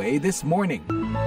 VOA This Morning.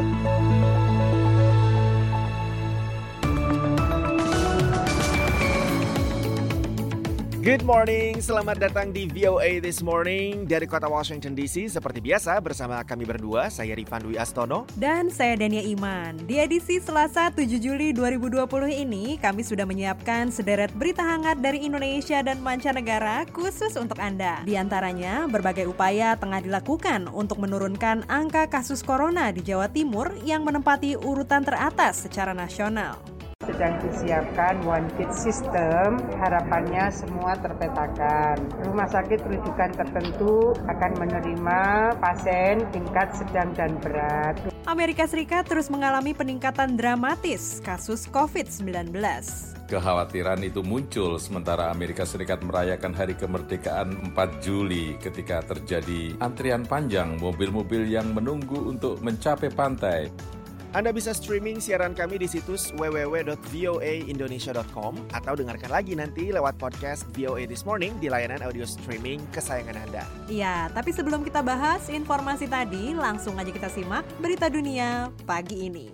Good morning, selamat datang di VOA This Morning dari kota Washington DC. Seperti biasa bersama kami berdua, saya Rifan Dwi Astono dan saya Dania Iman. Di edisi Selasa 7 Juli 2020 ini, kami sudah menyiapkan sederet berita hangat dari Indonesia dan mancanegara khusus untuk Anda. Di antaranya, berbagai upaya tengah dilakukan untuk menurunkan angka kasus corona di Jawa Timur yang menempati urutan teratas secara nasional. Sedang disiapkan one kit system, harapannya semua terpetakan. Rumah sakit rujukan tertentu akan menerima pasien tingkat sedang dan berat. Amerika Serikat terus mengalami peningkatan dramatis kasus COVID-19. Kekhawatiran itu muncul sementara Amerika Serikat merayakan hari kemerdekaan 4 Juli ketika terjadi antrian panjang mobil-mobil yang menunggu untuk mencapai pantai. Anda bisa streaming siaran kami di situs www.voaindonesia.com atau dengarkan lagi nanti lewat podcast VOA This Morning di layanan audio streaming kesayangan Anda. Ya, tapi sebelum kita bahas informasi tadi, langsung aja kita simak berita dunia pagi ini.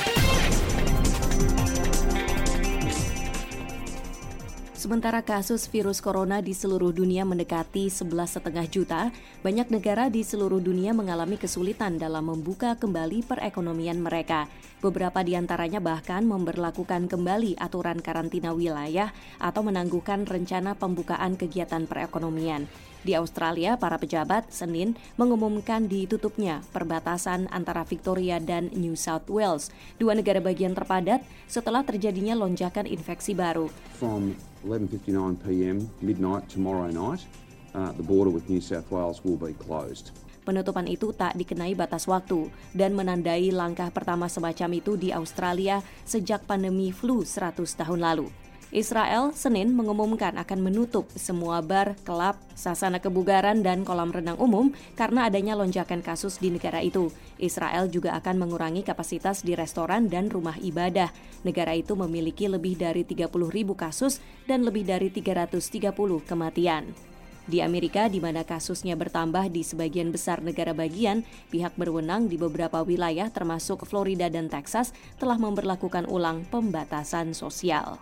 Sementara kasus virus corona di seluruh dunia mendekati 11,5 juta, banyak negara di seluruh dunia mengalami kesulitan dalam membuka kembali perekonomian mereka. Beberapa di antaranya bahkan memberlakukan kembali aturan karantina wilayah atau menangguhkan rencana pembukaan kegiatan perekonomian. Di Australia, para pejabat Senin mengumumkan ditutupnya perbatasan antara Victoria dan New South Wales, dua negara bagian terpadat setelah terjadinya lonjakan infeksi baru. From 11:59 p.m. midnight tomorrow night, the border with New South Wales will be closed. Penutupan itu tak dikenai batas waktu dan menandai langkah pertama semacam itu di Australia sejak pandemi flu 100 tahun lalu. Israel Senin mengumumkan akan menutup semua bar, klub, sasana kebugaran, dan kolam renang umum karena adanya lonjakan kasus di negara itu. Israel juga akan mengurangi kapasitas di restoran dan rumah ibadah. Negara itu memiliki lebih dari 30.000 kasus dan lebih dari 330 kematian. Di Amerika, di mana kasusnya bertambah di sebagian besar negara bagian, pihak berwenang di beberapa wilayah termasuk Florida dan Texas telah memberlakukan ulang pembatasan sosial.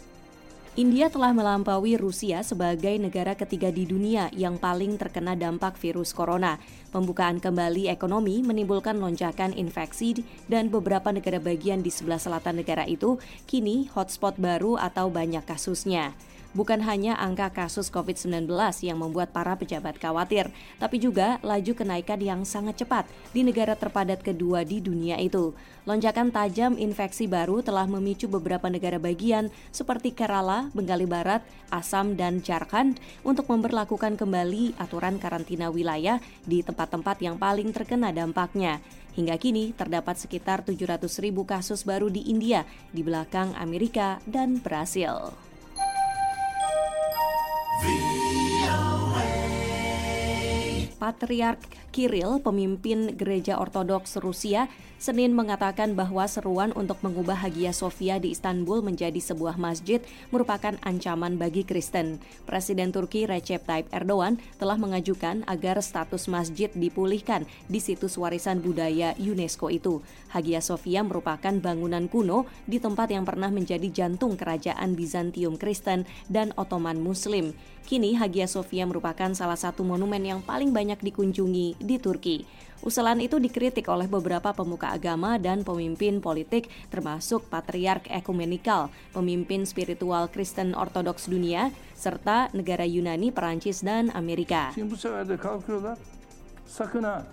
India telah melampaui Rusia sebagai negara ketiga di dunia yang paling terkena dampak virus corona. Pembukaan kembali ekonomi menimbulkan lonjakan infeksi dan beberapa negara bagian di sebelah selatan negara itu kini hotspot baru atau banyak kasusnya. Bukan hanya angka kasus COVID-19 yang membuat para pejabat khawatir, tapi juga laju kenaikan yang sangat cepat di negara terpadat kedua di dunia itu. Lonjakan tajam infeksi baru telah memicu beberapa negara bagian seperti Kerala, Bengali Barat, Assam, dan Jharkhand untuk memberlakukan kembali aturan karantina wilayah di tempat-tempat yang paling terkena dampaknya. Hingga kini terdapat sekitar 700.000 kasus baru di India, di belakang Amerika dan Brasil. Patriark Kirill, pemimpin Gereja Ortodoks Rusia, Senin mengatakan bahwa seruan untuk mengubah Hagia Sophia di Istanbul menjadi sebuah masjid merupakan ancaman bagi Kristen. Presiden Turki Recep Tayyip Erdogan telah mengajukan agar status masjid dipulihkan di situs warisan budaya UNESCO itu. Hagia Sophia merupakan bangunan kuno di tempat yang pernah menjadi jantung kerajaan Bizantium Kristen dan Ottoman Muslim. Kini Hagia Sophia merupakan salah satu monumen yang paling banyak dikunjungi di Turki. Usulan itu dikritik oleh beberapa pemuka agama dan pemimpin politik termasuk Patriark Ekumenikal, pemimpin spiritual Kristen Ortodoks dunia, serta negara Yunani, Perancis, dan Amerika. Şimdi bu sefer de kalkıyorlar. Sakın ha.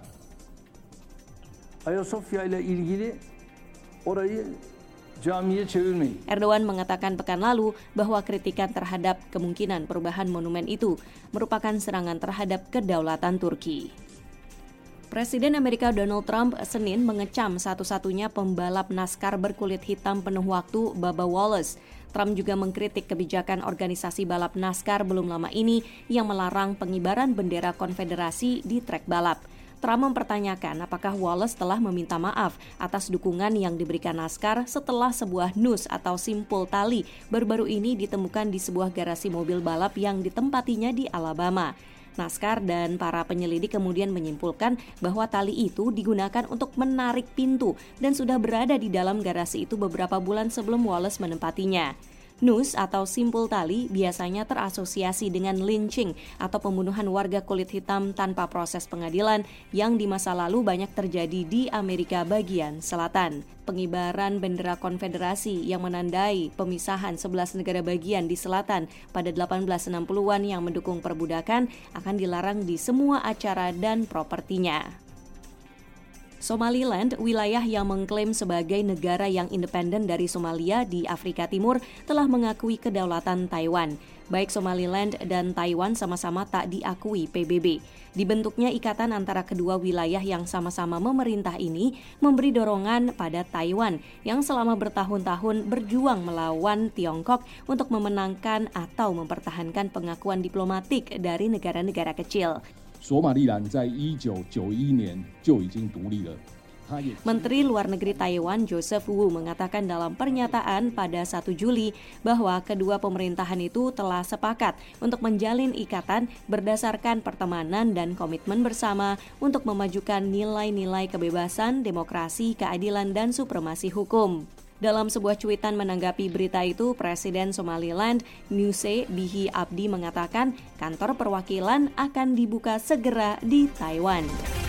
Ayasofya ile ilgili orayı camiye çevirmeyin. Erdogan mengatakan pekan lalu bahwa kritikan terhadap kemungkinan perubahan monumen itu merupakan serangan terhadap kedaulatan Turki. Presiden Amerika Donald Trump Senin mengecam satu-satunya pembalap NASCAR berkulit hitam penuh waktu, Bubba Wallace. Trump juga mengkritik kebijakan organisasi balap NASCAR belum lama ini yang melarang pengibaran bendera konfederasi di trek balap. Trump mempertanyakan apakah Wallace telah meminta maaf atas dukungan yang diberikan NASCAR setelah sebuah noose atau simpul tali baru-baru ini ditemukan di sebuah garasi mobil balap yang ditempatinya di Alabama. Naskar dan para penyelidik kemudian menyimpulkan bahwa tali itu digunakan untuk menarik pintu dan sudah berada di dalam garasi itu beberapa bulan sebelum Wallace menempatinya. Noose atau simpul tali biasanya terasosiasi dengan lynching atau pembunuhan warga kulit hitam tanpa proses pengadilan yang di masa lalu banyak terjadi di Amerika bagian selatan. Pengibaran bendera konfederasi yang menandai pemisahan 11 negara bagian di selatan pada 1860-an yang mendukung perbudakan akan dilarang di semua acara dan propertinya. Somaliland, wilayah yang mengklaim sebagai negara yang independen dari Somalia di Afrika Timur, telah mengakui kedaulatan Taiwan. Baik Somaliland dan Taiwan sama-sama tak diakui PBB. Dibentuknya ikatan antara kedua wilayah yang sama-sama memerintah ini memberi dorongan pada Taiwan yang selama bertahun-tahun berjuang melawan Tiongkok untuk memenangkan atau mempertahankan pengakuan diplomatik dari negara-negara kecil. 索马利兰在1991年就已经独立了。 Menteri Luar Negeri Taiwan Joseph Wu mengatakan dalam pernyataan pada 1 Juli bahwa kedua pemerintahan itu telah sepakat untuk menjalin ikatan berdasarkan pertemanan dan komitmen bersama untuk memajukan nilai-nilai kebebasan, demokrasi, keadilan, dan supremasi hukum. Dalam sebuah cuitan menanggapi berita itu, Presiden Somaliland Muse Bihi Abdi mengatakan kantor perwakilan akan dibuka segera di Taiwan.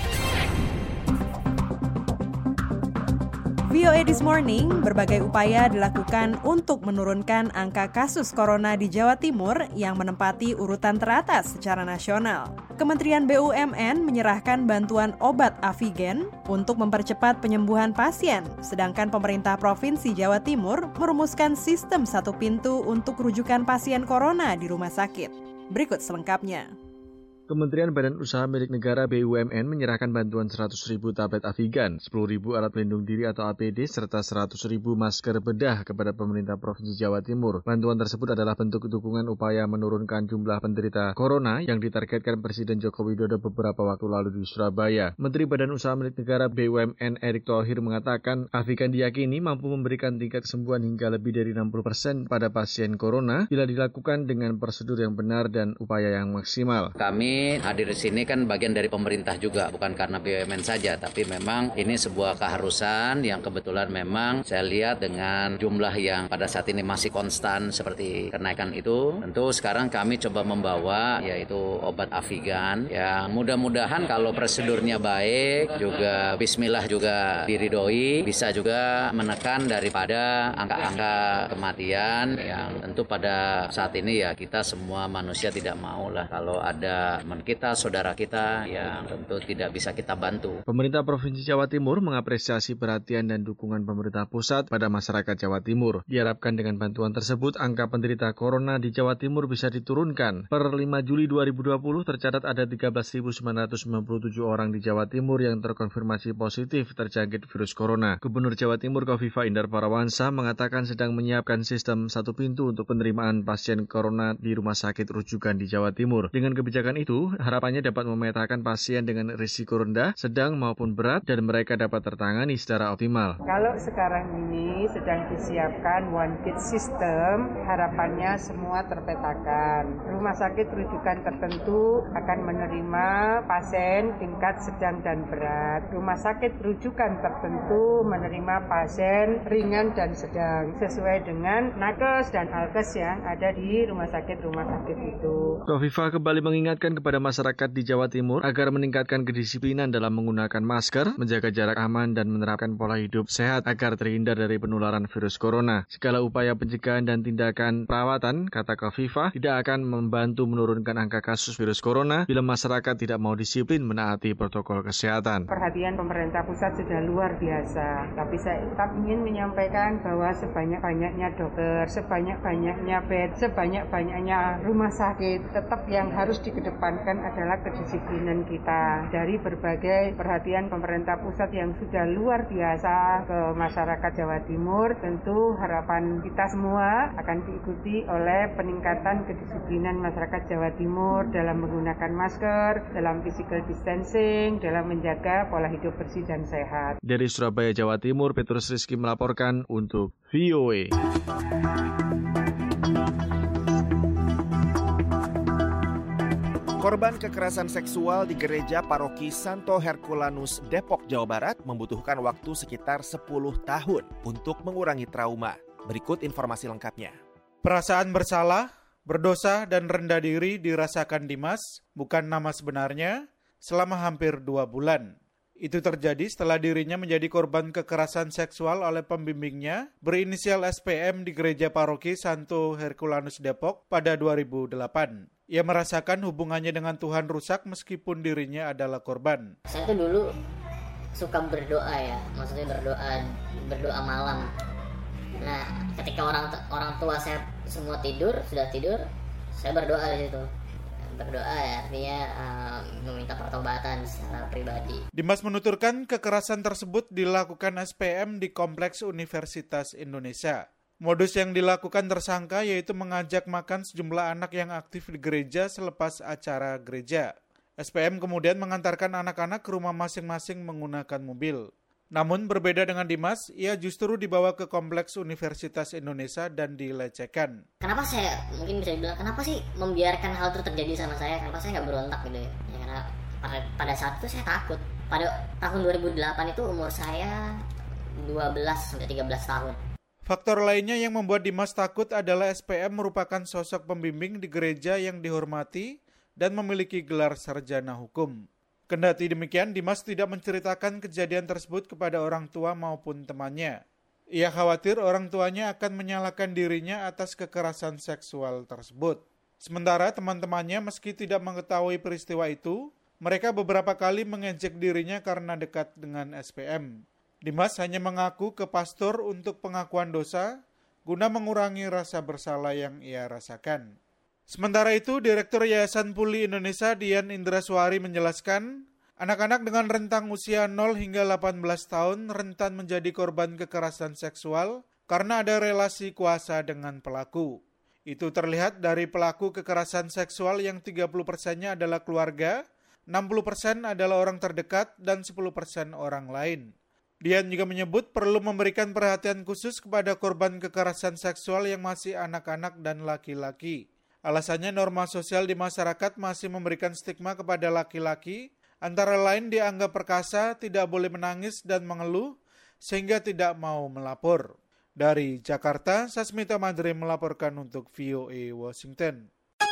VOA This Morning, berbagai upaya dilakukan untuk menurunkan angka kasus corona di Jawa Timur yang menempati urutan teratas secara nasional. Kementerian BUMN menyerahkan bantuan obat Avigan untuk mempercepat penyembuhan pasien, sedangkan pemerintah Provinsi Jawa Timur merumuskan sistem satu pintu untuk rujukan pasien corona di rumah sakit. Berikut selengkapnya. Kementerian Badan Usaha Milik Negara BUMN menyerahkan bantuan 100.000 tablet Avigan, 10.000 alat pelindung diri atau APD, serta 100.000 masker bedah kepada pemerintah Provinsi Jawa Timur. Bantuan tersebut adalah bentuk dukungan upaya menurunkan jumlah penderita corona yang ditargetkan Presiden Joko Widodo beberapa waktu lalu di Surabaya. Menteri Badan Usaha Milik Negara BUMN Erick Thohir mengatakan Avigan diyakini mampu memberikan tingkat kesembuhan hingga lebih dari 60% pada pasien corona bila dilakukan dengan prosedur yang benar dan upaya yang maksimal. Kami hadir di sini kan bagian dari pemerintah juga, bukan karena BUMN saja, tapi memang ini sebuah keharusan yang kebetulan memang saya lihat dengan jumlah yang pada saat ini masih konstan seperti kenaikan itu. Tentu sekarang kami coba membawa yaitu obat Avigan yang mudah-mudahan kalau prosedurnya baik, juga bismillah juga diridhoi, bisa juga menekan daripada angka-angka kematian yang tentu pada saat ini ya kita semua manusia tidak mau lah kalau ada kita, saudara kita yang tentu tidak bisa kita bantu. Pemerintah Provinsi Jawa Timur mengapresiasi perhatian dan dukungan pemerintah pusat pada masyarakat Jawa Timur. Diharapkan dengan bantuan tersebut, angka penderita corona di Jawa Timur bisa diturunkan. Per 5 Juli 2020 tercatat ada 13.997 orang di Jawa Timur yang terkonfirmasi positif terjangkit virus corona. Gubernur Jawa Timur Kofifa Indar Parawansa mengatakan sedang menyiapkan sistem satu pintu untuk penerimaan pasien corona di rumah sakit rujukan di Jawa Timur. Dengan kebijakan itu, harapannya dapat memetakan pasien dengan risiko rendah, sedang maupun berat, dan mereka dapat tertangani secara optimal. Kalau sekarang ini sedang disiapkan one kit system, harapannya semua terpetakan. Rumah sakit rujukan tertentu akan menerima pasien tingkat sedang dan berat. Rumah sakit rujukan tertentu menerima pasien ringan dan sedang, sesuai dengan nakes dan alkes yang ada di rumah sakit itu. Kofifa kembali mengingatkan kepada masyarakat di Jawa Timur agar meningkatkan kedisiplinan dalam menggunakan masker, menjaga jarak aman, dan menerapkan pola hidup sehat agar terhindar dari penularan virus corona. Segala upaya pencegahan dan tindakan perawatan, kata Kofifa, tidak akan membantu menurunkan angka kasus virus corona bila masyarakat tidak mau disiplin menaati protokol kesehatan. Perhatian pemerintah pusat sudah luar biasa, tapi saya tetap ingin menyampaikan bahwa sebanyak-banyaknya dokter, sebanyak-banyaknya bed, sebanyak-banyaknya rumah sakit, tetap yang harus dikedepankan adalah kedisiplinan kita. Dari berbagai perhatian pemerintah pusat yang sudah luar biasa ke masyarakat Jawa Timur, tentu harapan kita semua akan diikuti oleh peningkatan kedisiplinan masyarakat Jawa Timur dalam menggunakan masker, dalam physical distancing, dalam menjaga pola hidup bersih dan sehat. Dari Surabaya, Jawa Timur, Petrus Rizky melaporkan untuk VOA. Korban kekerasan seksual di gereja paroki Santo Herculanus, Depok, Jawa Barat membutuhkan waktu sekitar 10 tahun untuk mengurangi trauma. Berikut informasi lengkapnya. Perasaan bersalah, berdosa, dan rendah diri dirasakan Dimas, bukan nama sebenarnya, selama hampir 2 bulan. Itu terjadi setelah dirinya menjadi korban kekerasan seksual oleh pembimbingnya berinisial SPM di gereja paroki Santo Herculanus Depok pada 2008. Ia merasakan hubungannya dengan Tuhan rusak meskipun dirinya adalah korban. Saya tuh dulu suka berdoa ya, maksudnya berdoa malam. Nah, ketika orang tua saya semua sudah tidur, saya berdoa di situ. Berdoa ya, artinya meminta pertobatan secara pribadi. Dimas menuturkan kekerasan tersebut dilakukan SPM di Kompleks Universitas Indonesia. Modus yang dilakukan tersangka yaitu mengajak makan sejumlah anak yang aktif di gereja selepas acara gereja. SPM kemudian mengantarkan anak-anak ke rumah masing-masing menggunakan mobil. Namun berbeda dengan Dimas, ia justru dibawa ke Kompleks Universitas Indonesia dan dilecehkan. Kenapa saya, mungkin bisa dibilang, kenapa sih membiarkan hal itu terjadi sama saya? Kenapa saya nggak berontak gitu ya? Karena pada saat itu saya takut. Pada tahun 2008 itu umur saya 12-13 tahun. Faktor lainnya yang membuat Dimas takut adalah SPM merupakan sosok pembimbing di gereja yang dihormati dan memiliki gelar sarjana hukum. Kendati demikian, Dimas tidak menceritakan kejadian tersebut kepada orang tua maupun temannya. Ia khawatir orang tuanya akan menyalahkan dirinya atas kekerasan seksual tersebut. Sementara teman-temannya meski tidak mengetahui peristiwa itu, mereka beberapa kali mengejek dirinya karena dekat dengan SPM. Dimas hanya mengaku ke pastor untuk pengakuan dosa guna mengurangi rasa bersalah yang ia rasakan. Sementara itu, Direktur Yayasan Puli Indonesia Dian Indraswari menjelaskan, anak-anak dengan rentang usia 0 hingga 18 tahun rentan menjadi korban kekerasan seksual karena ada relasi kuasa dengan pelaku. Itu terlihat dari pelaku kekerasan seksual yang 30%-nya adalah keluarga, 60% adalah orang terdekat, dan 10% orang lain. Dian juga menyebut perlu memberikan perhatian khusus kepada korban kekerasan seksual yang masih anak-anak dan laki-laki. Alasannya norma sosial di masyarakat masih memberikan stigma kepada laki-laki, antara lain dianggap perkasa, tidak boleh menangis dan mengeluh, sehingga tidak mau melapor. Dari Jakarta, Sasmita Madre melaporkan untuk VOA Washington.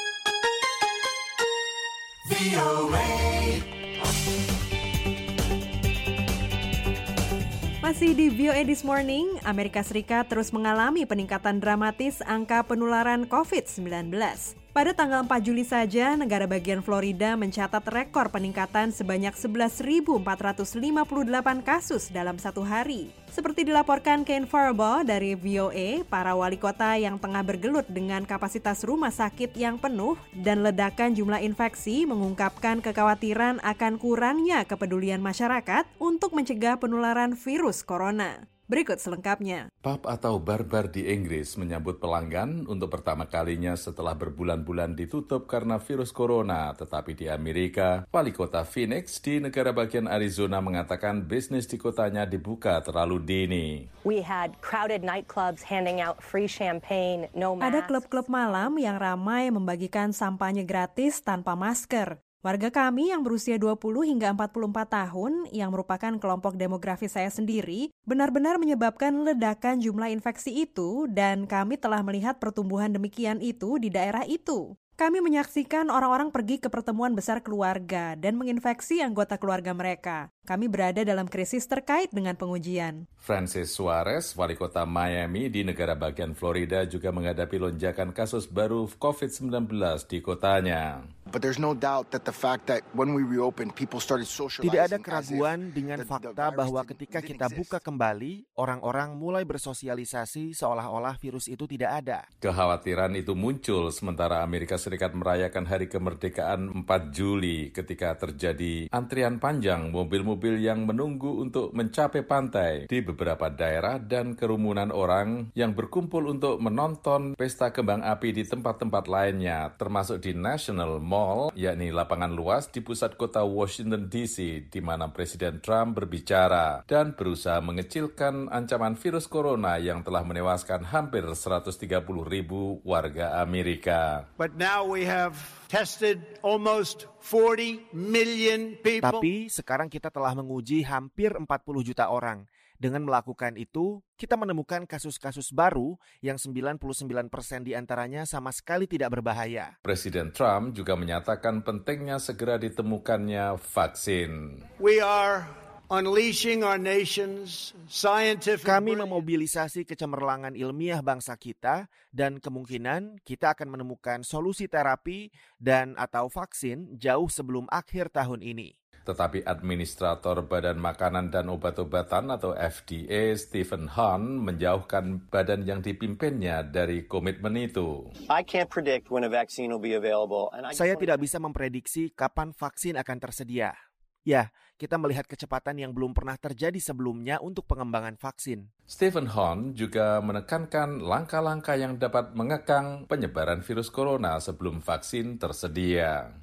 Masih di VOA This Morning, Amerika Serikat terus mengalami peningkatan dramatis angka penularan COVID-19. Pada tanggal 4 Juli saja, negara bagian Florida mencatat rekor peningkatan sebanyak 11.458 kasus dalam satu hari. Seperti dilaporkan Kane Farbo dari VOA, para wali kota yang tengah bergelut dengan kapasitas rumah sakit yang penuh dan ledakan jumlah infeksi mengungkapkan kekhawatiran akan kurangnya kepedulian masyarakat untuk mencegah penularan virus corona. Berikut selengkapnya. Pub atau bar-bar di Inggris menyambut pelanggan untuk pertama kalinya setelah berbulan-bulan ditutup karena virus corona. Tetapi di Amerika, wali kota Phoenix di negara bagian Arizona mengatakan bisnis di kotanya dibuka terlalu dini. We had crowded nightclubs handing out free champagne, no mask. Ada klub-klub malam yang ramai membagikan sampahnya gratis tanpa masker. Warga kami yang berusia 20 hingga 44 tahun, yang merupakan kelompok demografis saya sendiri, benar-benar menyebabkan ledakan jumlah infeksi itu dan kami telah melihat pertumbuhan demikian itu di daerah itu. Kami menyaksikan orang-orang pergi ke pertemuan besar keluarga dan menginfeksi anggota keluarga mereka. Kami berada dalam krisis terkait dengan pengujian. Francis Suarez, wali kota Miami di negara bagian Florida, juga menghadapi lonjakan kasus baru COVID-19 di kotanya. Tidak ada keraguan dengan fakta bahwa ketika kita buka kembali, orang-orang mulai bersosialisasi seolah-olah virus itu tidak ada. Kekhawatiran itu muncul sementara Amerika Serikat merayakan hari kemerdekaan 4 Juli ketika terjadi antrian panjang mobil-mobil yang menunggu untuk mencapai pantai di beberapa daerah dan kerumunan orang yang berkumpul untuk menonton pesta kembang api di tempat-tempat lainnya, termasuk di National Mall Mall, yakni lapangan luas di pusat kota Washington DC, di mana Presiden Trump berbicara dan berusaha mengecilkan ancaman virus corona yang telah menewaskan hampir 130.000 warga Amerika. But now we have tested almost 40 million people. Tapi sekarang kita telah menguji hampir 40 juta orang. Dengan melakukan itu, kita menemukan kasus-kasus baru yang 99% diantaranya sama sekali tidak berbahaya. Presiden Trump juga menyatakan pentingnya segera ditemukannya vaksin. We are unleashing our nation's scientific. Kami memobilisasi kecemerlangan ilmiah bangsa kita dan kemungkinan kita akan menemukan solusi terapi dan atau vaksin jauh sebelum akhir tahun ini. Tetapi Administrator Badan Makanan dan Obat-obatan atau FDA, Stephen Hahn, menjauhkan badan yang dipimpinnya dari komitmen itu. Saya tidak bisa memprediksi kapan vaksin akan tersedia. Ya, kita melihat kecepatan yang belum pernah terjadi sebelumnya untuk pengembangan vaksin. Stephen Hahn juga menekankan langkah-langkah yang dapat mengekang penyebaran virus corona sebelum vaksin tersedia.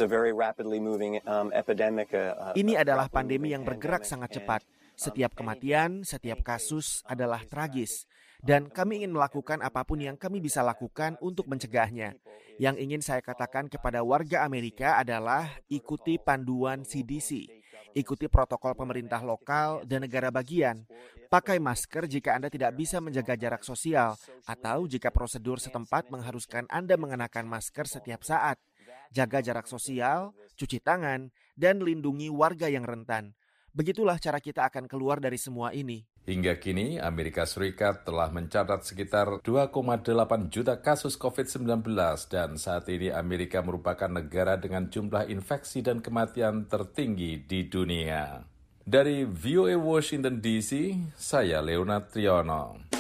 Ini adalah pandemi yang bergerak sangat cepat. Setiap kematian, setiap kasus adalah tragis. Dan kami ingin melakukan apapun yang kami bisa lakukan untuk mencegahnya. Yang ingin saya katakan kepada warga Amerika adalah ikuti panduan CDC. Ikuti protokol pemerintah lokal dan negara bagian. Pakai masker jika Anda tidak bisa menjaga jarak sosial atau jika prosedur setempat mengharuskan Anda mengenakan masker setiap saat. Jaga jarak sosial, cuci tangan, dan lindungi warga yang rentan. Begitulah cara kita akan keluar dari semua ini. Hingga kini, Amerika Serikat telah mencatat sekitar 2,8 juta kasus COVID-19 dan saat ini Amerika merupakan negara dengan jumlah infeksi dan kematian tertinggi di dunia. Dari VOA Washington DC, saya Leonard Triono.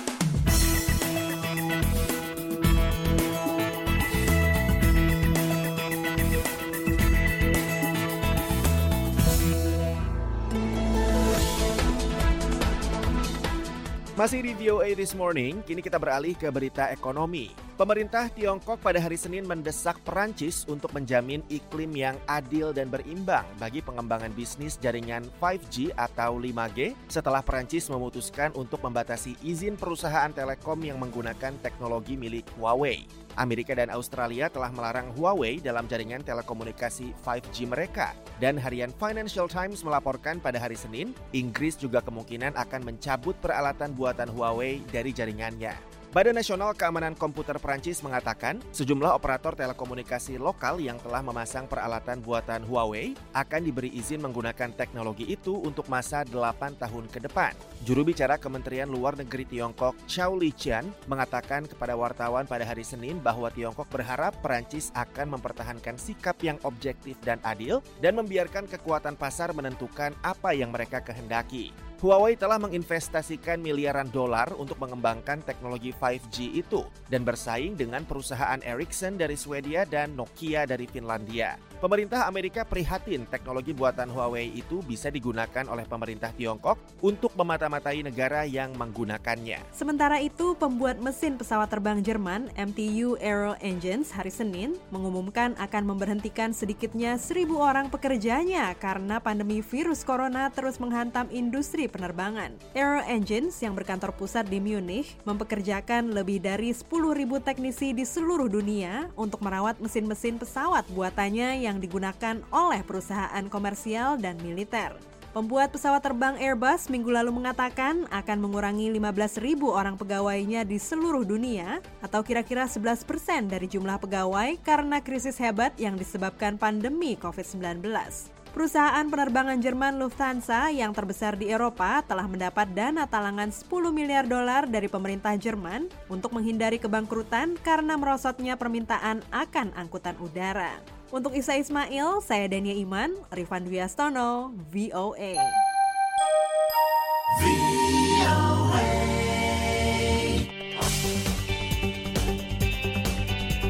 Masih di VOA This Morning, kini kita beralih ke berita ekonomi. Pemerintah Tiongkok pada hari Senin mendesak Perancis untuk menjamin iklim yang adil dan berimbang bagi pengembangan bisnis jaringan 5G atau 5G setelah Perancis memutuskan untuk membatasi izin perusahaan telekom yang menggunakan teknologi milik Huawei. Amerika dan Australia telah melarang Huawei dalam jaringan telekomunikasi 5G mereka. Dan harian Financial Times melaporkan pada hari Senin, Inggris juga kemungkinan akan mencabut peralatan buatan Huawei dari jaringannya. Badan Nasional Keamanan Komputer Prancis mengatakan sejumlah operator telekomunikasi lokal yang telah memasang peralatan buatan Huawei akan diberi izin menggunakan teknologi itu untuk masa 8 tahun ke depan. Juru bicara Kementerian Luar Negeri Tiongkok, Chao Liqian, mengatakan kepada wartawan pada hari Senin bahwa Tiongkok berharap Prancis akan mempertahankan sikap yang objektif dan adil dan membiarkan kekuatan pasar menentukan apa yang mereka kehendaki. Huawei telah menginvestasikan miliaran dolar untuk mengembangkan teknologi 5G itu dan bersaing dengan perusahaan Ericsson dari Swedia dan Nokia dari Finlandia. Pemerintah Amerika prihatin teknologi buatan Huawei itu bisa digunakan oleh pemerintah Tiongkok untuk memata-matai negara yang menggunakannya. Sementara itu, pembuat mesin pesawat terbang Jerman MTU Aero Engines hari Senin mengumumkan akan memberhentikan sedikitnya 1.000 orang pekerjanya karena pandemi virus corona terus menghantam industri penerbangan. Aero Engines yang berkantor pusat di Munich mempekerjakan lebih dari 10.000 teknisi di seluruh dunia untuk merawat mesin-mesin pesawat buatannya yang digunakan oleh perusahaan komersial dan militer. Pembuat pesawat terbang Airbus minggu lalu mengatakan akan mengurangi 15.000 orang pegawainya di seluruh dunia atau kira-kira 11% dari jumlah pegawai karena krisis hebat yang disebabkan pandemi COVID-19. Perusahaan penerbangan Jerman Lufthansa yang terbesar di Eropa telah mendapat dana talangan 10 miliar dolar dari pemerintah Jerman untuk menghindari kebangkrutan karena merosotnya permintaan akan angkutan udara. Untuk Isa Ismail, saya Dania Iman, Rifan Dwiastono, VOA.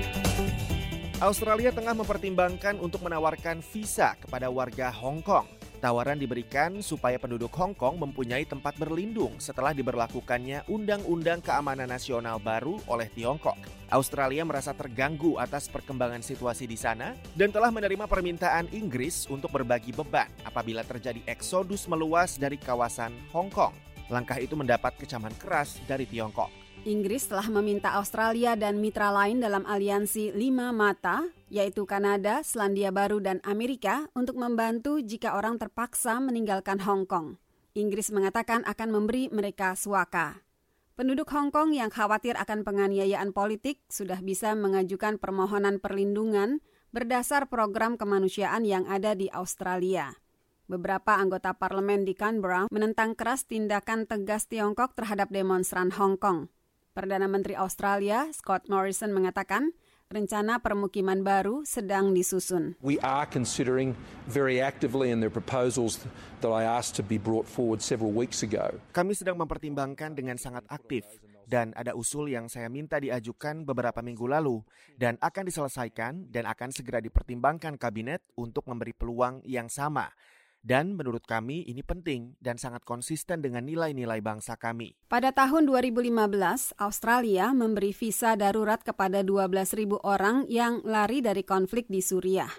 Australia tengah mempertimbangkan untuk menawarkan visa kepada warga Hong Kong. Tawaran diberikan supaya penduduk Hong Kong mempunyai tempat berlindung setelah diberlakukannya Undang-Undang Keamanan Nasional baru oleh Tiongkok. Australia merasa terganggu atas perkembangan situasi di sana dan telah menerima permintaan Inggris untuk berbagi beban apabila terjadi eksodus meluas dari kawasan Hong Kong. Langkah itu mendapat kecaman keras dari Tiongkok. Inggris telah meminta Australia dan mitra lain dalam aliansi 5 mata, yaitu Kanada, Selandia Baru, dan Amerika, untuk membantu jika orang terpaksa meninggalkan Hong Kong. Inggris mengatakan akan memberi mereka suaka. Penduduk Hong Kong yang khawatir akan penganiayaan politik sudah bisa mengajukan permohonan perlindungan berdasar program kemanusiaan yang ada di Australia. Beberapa anggota parlemen di Canberra menentang keras tindakan tegas Tiongkok terhadap demonstran Hong Kong. Perdana Menteri Australia, Scott Morrison, mengatakan rencana permukiman baru sedang disusun. We are considering very actively in the proposals that I asked to be brought forward several weeks ago. Kami sedang mempertimbangkan dengan sangat aktif dan ada usul yang saya minta diajukan beberapa minggu lalu dan akan diselesaikan dan akan segera dipertimbangkan kabinet untuk memberi peluang yang sama. Dan menurut kami ini penting dan sangat konsisten dengan nilai-nilai bangsa kami. Pada tahun 2015, Australia memberi visa darurat kepada 12.000 orang yang lari dari konflik di Suriah.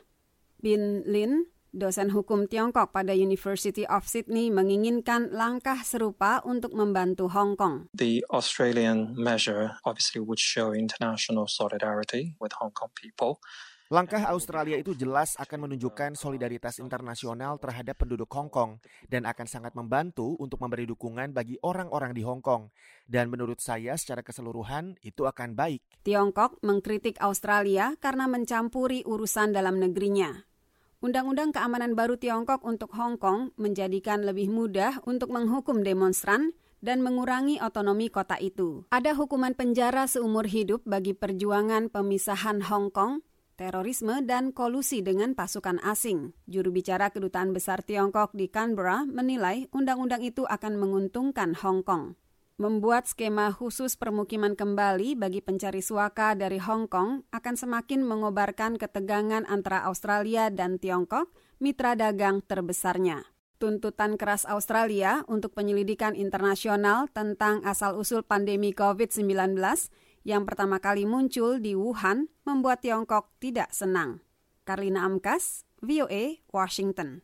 Bin Lin, dosen hukum Tiongkok pada University of Sydney, menginginkan langkah serupa untuk membantu Hong Kong. The Australian measure obviously would show international solidarity with Hong Kong people. Langkah Australia itu jelas akan menunjukkan solidaritas internasional terhadap penduduk Hong Kong dan akan sangat membantu untuk memberi dukungan bagi orang-orang di Hong Kong. Dan menurut saya secara keseluruhan itu akan baik. Tiongkok mengkritik Australia karena mencampuri urusan dalam negerinya. Undang-undang keamanan baru Tiongkok untuk Hong Kong menjadikan lebih mudah untuk menghukum demonstran dan mengurangi otonomi kota itu. Ada hukuman penjara seumur hidup bagi perjuangan pemisahan Hong Kong, terorisme, dan kolusi dengan pasukan asing. Juru bicara Kedutaan Besar Tiongkok di Canberra menilai undang-undang itu akan menguntungkan Hong Kong. Membuat skema khusus permukiman kembali bagi pencari suaka dari Hong Kong akan semakin mengobarkan ketegangan antara Australia dan Tiongkok, mitra dagang terbesarnya. Tuntutan keras Australia untuk penyelidikan internasional tentang asal-usul pandemi COVID-19 yang pertama kali muncul di Wuhan membuat Tiongkok tidak senang. Karlina Amkas, VOA, Washington.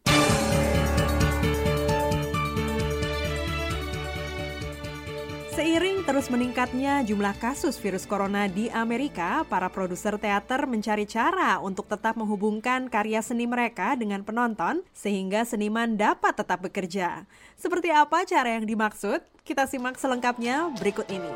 Seiring terus meningkatnya jumlah kasus virus corona di Amerika, para produser teater mencari cara untuk tetap menghubungkan karya seni mereka dengan penonton sehingga seniman dapat tetap bekerja. Seperti apa cara yang dimaksud? Kita simak selengkapnya berikut ini.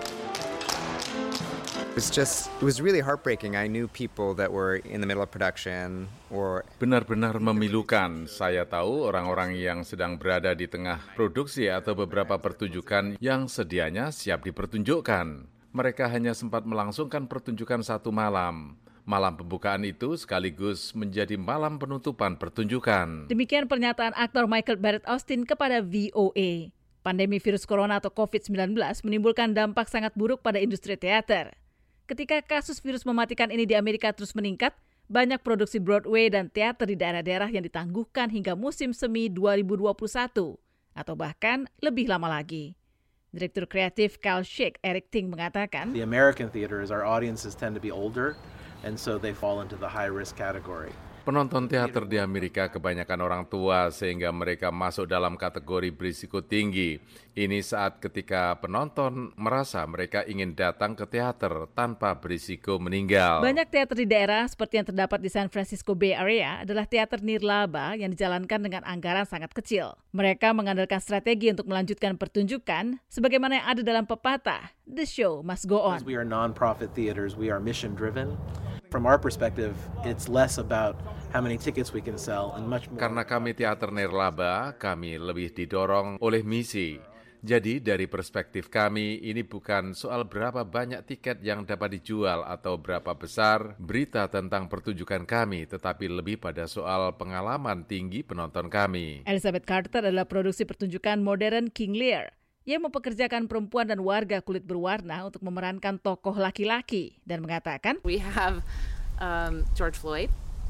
It was really heartbreaking. I knew people that were in the middle of production or benar-benar memilukan. Saya tahu orang-orang yang sedang berada di tengah produksi atau beberapa pertunjukan yang sedianya siap dipertunjukkan. Mereka hanya sempat melangsungkan pertunjukan satu malam. Malam pembukaan itu sekaligus menjadi malam penutupan pertunjukan. Demikian pernyataan aktor Michael Barrett Austin kepada VOA. Pandemi virus corona atau COVID-19 menimbulkan dampak sangat buruk pada industri teater. Ketika kasus virus mematikan ini di Amerika terus meningkat, banyak produksi Broadway dan teater di daerah-daerah yang ditangguhkan hingga musim semi 2021 atau bahkan lebih lama lagi. Direktur kreatif Kyle Shake, Eric Ting, mengatakan, The American theaters, our audiences tend to be older, and so they fall into the high-risk category. Penonton teater di Amerika kebanyakan orang tua sehingga mereka masuk dalam kategori berisiko tinggi. Ini saat ketika penonton merasa mereka ingin datang ke teater tanpa berisiko meninggal. Banyak teater di daerah seperti yang terdapat di San Francisco Bay Area adalah teater nirlaba yang dijalankan dengan anggaran sangat kecil. Mereka mengandalkan strategi untuk melanjutkan pertunjukan sebagaimana yang ada dalam pepatah, the show must go on. As we are non-profit theaters, we are mission-driven. From our perspective, it's less about how many tickets we can sell and much more. Karena kami teater nirlaba, kami lebih didorong oleh misi. Jadi dari perspektif kami, ini bukan soal berapa banyak tiket yang dapat dijual atau berapa besar berita tentang pertunjukan kami, tetapi lebih pada soal pengalaman tinggi penonton kami. Elizabeth Carter adalah produksi pertunjukan modern King Lear. Ia mempekerjakan perempuan dan warga kulit berwarna untuk memerankan tokoh laki-laki dan mengatakan, We have George Floyd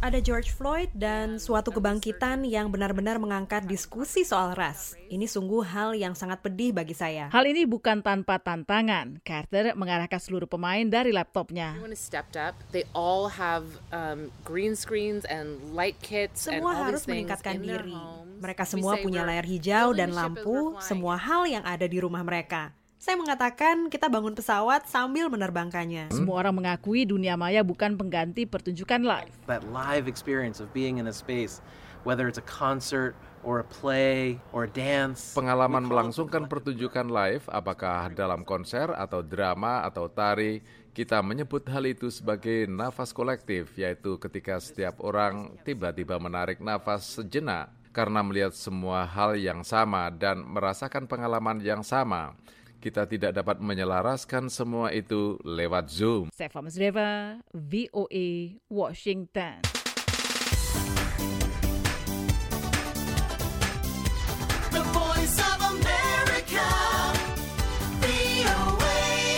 Ada George Floyd dan suatu kebangkitan yang benar-benar mengangkat diskusi soal ras. Ini sungguh hal yang sangat pedih bagi saya. Hal ini bukan tanpa tantangan. Carter mengarahkan seluruh pemain dari laptopnya. Semua harus meningkatkan diri. Mereka semua punya layar hijau dan lampu, semua hal yang ada di rumah mereka. Saya mengatakan kita bangun pesawat sambil menerbangkannya. Semua orang mengakui dunia maya bukan pengganti pertunjukan live. That live experience of being in a space, whether it's a concert or a play or a dance. Pengalaman melangsungkan pertunjukan live, apakah dalam konser atau drama atau tari, kita menyebut hal itu sebagai nafas kolektif, yaitu ketika setiap orang tiba-tiba menarik nafas sejenak karena melihat semua hal yang sama dan merasakan pengalaman yang sama. Kita tidak dapat menyelaraskan semua itu lewat Zoom. Seva Masdeva, VOA, Washington. The Voice of America, VOA.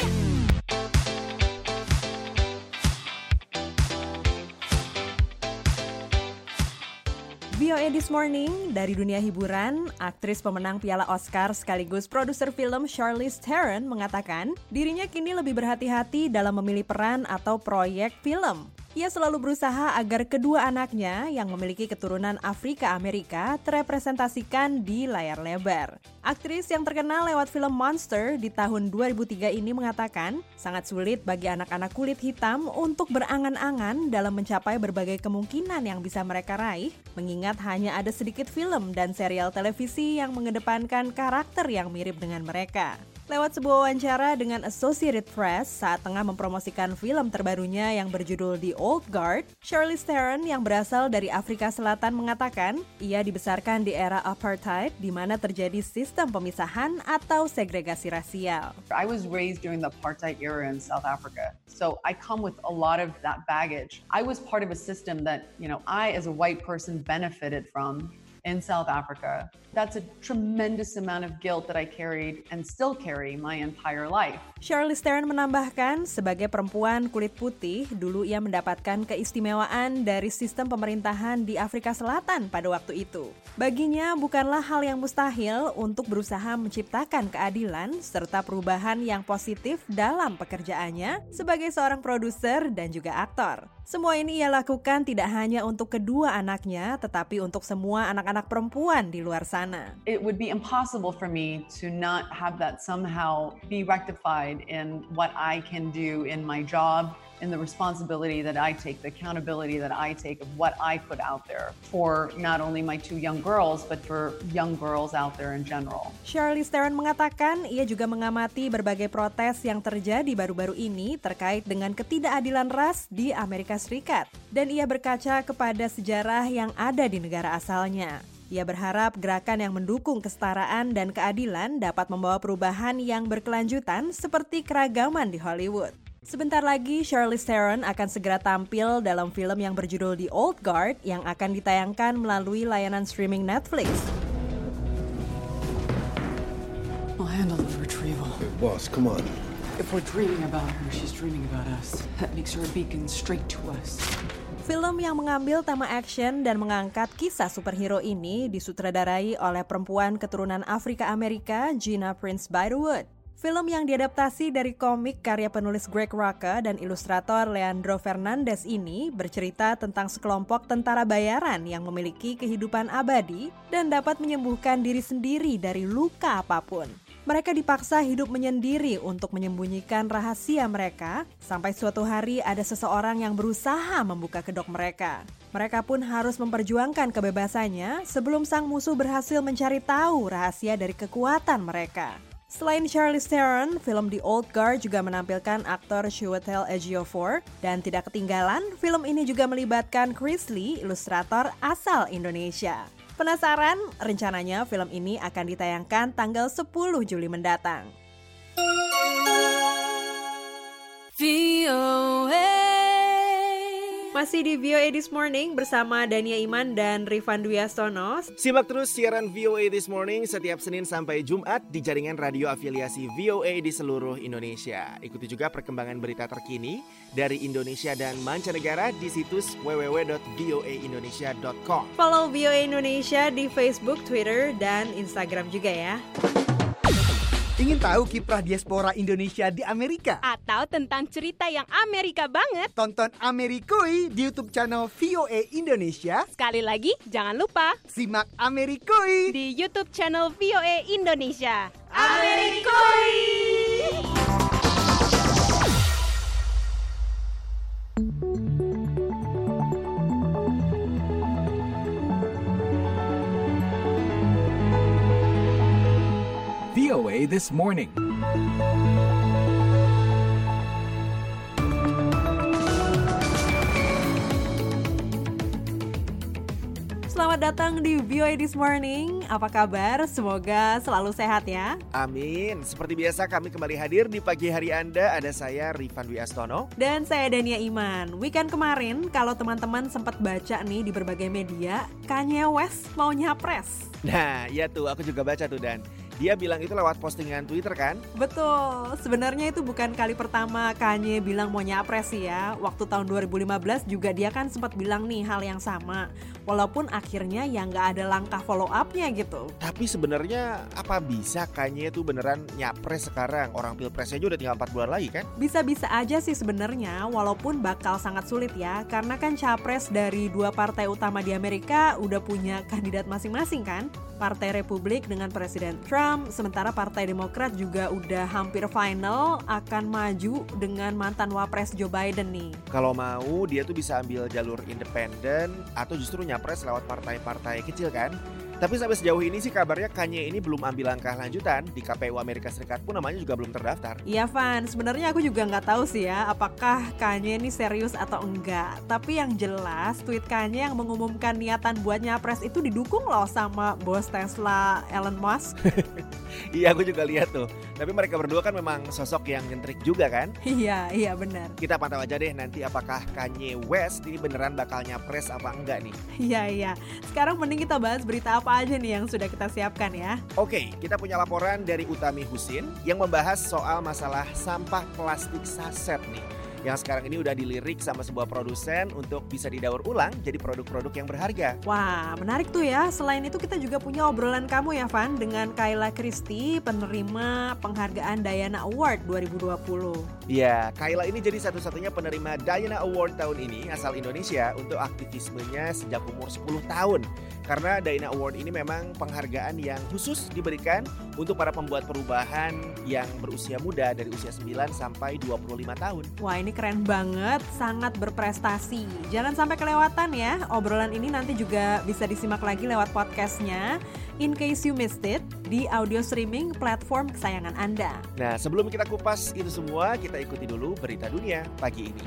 VOA This Morning, dari dunia hiburan, aktris pemenang Piala Oscar sekaligus produser film Charlize Theron mengatakan dirinya kini lebih berhati-hati dalam memilih peran atau proyek film. Ia selalu berusaha agar kedua anaknya yang memiliki keturunan Afrika-Amerika terrepresentasikan di layar lebar. Aktris yang terkenal lewat film Monster di tahun 2003 ini mengatakan sangat sulit bagi anak-anak kulit hitam untuk berangan-angan dalam mencapai berbagai kemungkinan yang bisa mereka raih, mengingat hanya ada sedikit film dan serial televisi yang mengedepankan karakter yang mirip dengan mereka. Lewat sebuah wawancara dengan Associated Press saat tengah mempromosikan film terbarunya yang berjudul The Old Guard, Charlize Theron yang berasal dari Afrika Selatan mengatakan ia dibesarkan di era apartheid di mana terjadi sistem pemisahan atau segregasi rasial. I was raised during the apartheid era in South Africa, so I come with a lot of that baggage. I was part of a system that, I as a white person benefited from in South Africa. That's a tremendous amount of guilt that I carried and still carry my entire life. Charlize Theron menambahkan, sebagai perempuan kulit putih, dulu ia mendapatkan keistimewaan dari sistem pemerintahan di Afrika Selatan pada waktu itu. Baginya bukanlah hal yang mustahil untuk berusaha menciptakan keadilan serta perubahan yang positif dalam pekerjaannya sebagai seorang produser dan juga aktor. Semua ini ia lakukan tidak hanya untuk kedua anaknya, tetapi untuk semua anak-anak perempuan di luar sana. It would be impossible for me to not have that somehow be rectified in what I can do in my job, in the responsibility that I take, the accountability that I take of what I put out there for not only my two young girls, but for young girls out there in general. Charlize Theron mengatakan ia juga mengamati berbagai protes yang terjadi baru-baru ini terkait dengan ketidakadilan ras di Amerika Serikat. Dan ia berkaca kepada sejarah yang ada di negara asalnya. Ia berharap gerakan yang mendukung kesetaraan dan keadilan dapat membawa perubahan yang berkelanjutan seperti keragaman di Hollywood. Sebentar lagi, Charlize Theron akan segera tampil dalam film yang berjudul The Old Guard yang akan ditayangkan melalui layanan streaming Netflix. I'll handle the retrieval. Hey, boss, come on. If we're dreaming about her, she's dreaming about us. That makes her a beacon straight to us. Film yang mengambil tema action dan mengangkat kisah superhero ini disutradarai oleh perempuan keturunan Afrika Amerika, Gina Prince Bythewood. Film yang diadaptasi dari komik karya penulis Greg Rucka dan ilustrator Leandro Fernandez ini bercerita tentang sekelompok tentara bayaran yang memiliki kehidupan abadi dan dapat menyembuhkan diri sendiri dari luka apapun. Mereka dipaksa hidup menyendiri untuk menyembunyikan rahasia mereka, sampai suatu hari ada seseorang yang berusaha membuka kedok mereka. Mereka pun harus memperjuangkan kebebasannya sebelum sang musuh berhasil mencari tahu rahasia dari kekuatan mereka. Selain Charlize Theron, film The Old Guard juga menampilkan aktor Chiwetel Ejiofor, dan tidak ketinggalan, film ini juga melibatkan Chris Lee, ilustrator asal Indonesia. Penasaran? Rencananya film ini akan ditayangkan tanggal 10 Juli mendatang. Masih di VOA This Morning bersama Dania Iman dan Rifan Dwi Astono. Simak terus siaran VOA This Morning setiap Senin sampai Jumat di jaringan radio afiliasi VOA di seluruh Indonesia. Ikuti juga perkembangan berita terkini dari Indonesia dan mancanegara di situs www.voaindonesia.com. Follow VOA Indonesia di Facebook, Twitter, dan Instagram juga ya. Ingin tahu kiprah diaspora Indonesia di Amerika? Atau tentang cerita yang Amerika banget? Tonton Amerikui di YouTube channel VOA Indonesia. Sekali lagi, jangan lupa simak Amerikui di YouTube channel VOA Indonesia. Amerikui! VOA This Morning. Selamat datang di VOA This Morning. Apa kabar? Semoga selalu sehat ya. Amin. Seperti biasa kami kembali hadir di pagi hari Anda. Ada saya Rifan Dwi Astono. Dan saya Dania Iman. Weekend kemarin kalau teman-teman sempat baca nih di berbagai media, Kanye West mau nyapres. Nah, iya tuh aku juga baca tuh Dan. Dia bilang itu lewat postingan Twitter kan? Betul, sebenarnya itu bukan kali pertama Kanye bilang mau nyapres sih ya. Waktu tahun 2015 juga dia kan sempat bilang nih hal yang sama. Walaupun akhirnya ya nggak ada langkah follow up-nya gitu. Tapi sebenarnya apa bisa Kanye tuh beneran nyapres sekarang? Orang pilpresnya aja udah tinggal 4 bulan lagi kan? Bisa-bisa aja sih sebenarnya, walaupun bakal sangat sulit ya. Karena kan capres dari 2 partai utama di Amerika udah punya kandidat masing-masing kan? Partai Republik dengan Presiden Trump, sementara Partai Demokrat juga udah hampir final akan maju dengan mantan Wapres Joe Biden nih. Kalau mau dia tuh bisa ambil jalur independen atau justru nyapres lewat partai-partai kecil kan? Tapi sampai sejauh ini sih kabarnya Kanye ini belum ambil langkah lanjutan. Di KPU Amerika Serikat pun namanya juga belum terdaftar. Iya Van, sebenarnya aku juga nggak tahu sih ya apakah Kanye ini serius atau enggak. Tapi yang jelas tweet Kanye yang mengumumkan niatan buat nyapres itu didukung loh sama bos Tesla Elon Musk. Iya aku juga lihat tuh. Tapi mereka berdua kan memang sosok yang nyentrik juga kan? Iya benar. Kita pantau aja deh nanti apakah Kanye West ini beneran bakal nyapres apa enggak nih. Iya. Sekarang mending kita bahas berita apa aja nih yang sudah kita siapkan ya. Oke, kita punya laporan dari Utami Husin yang membahas soal masalah sampah plastik saset nih. Yang sekarang ini udah dilirik sama sebuah produsen untuk bisa didaur ulang jadi produk-produk yang berharga. Wah, menarik tuh ya. Selain itu kita juga punya obrolan kamu ya Van dengan Kayla Christie, penerima penghargaan Diana Award 2020. Iya, Kayla ini jadi satu-satunya penerima Diana Award tahun ini asal Indonesia untuk aktivismenya sejak umur 10 tahun. Karena Diana Award ini memang penghargaan yang khusus diberikan untuk para pembuat perubahan yang berusia muda dari usia 9 sampai 25 tahun. Wah, ini keren banget, sangat berprestasi. Jangan sampai kelewatan ya. Obrolan ini nanti juga bisa disimak lagi lewat podcastnya In Case You Missed It di audio streaming platform kesayangan Anda. Nah, sebelum kita kupas itu semua, kita ikuti dulu berita dunia pagi ini.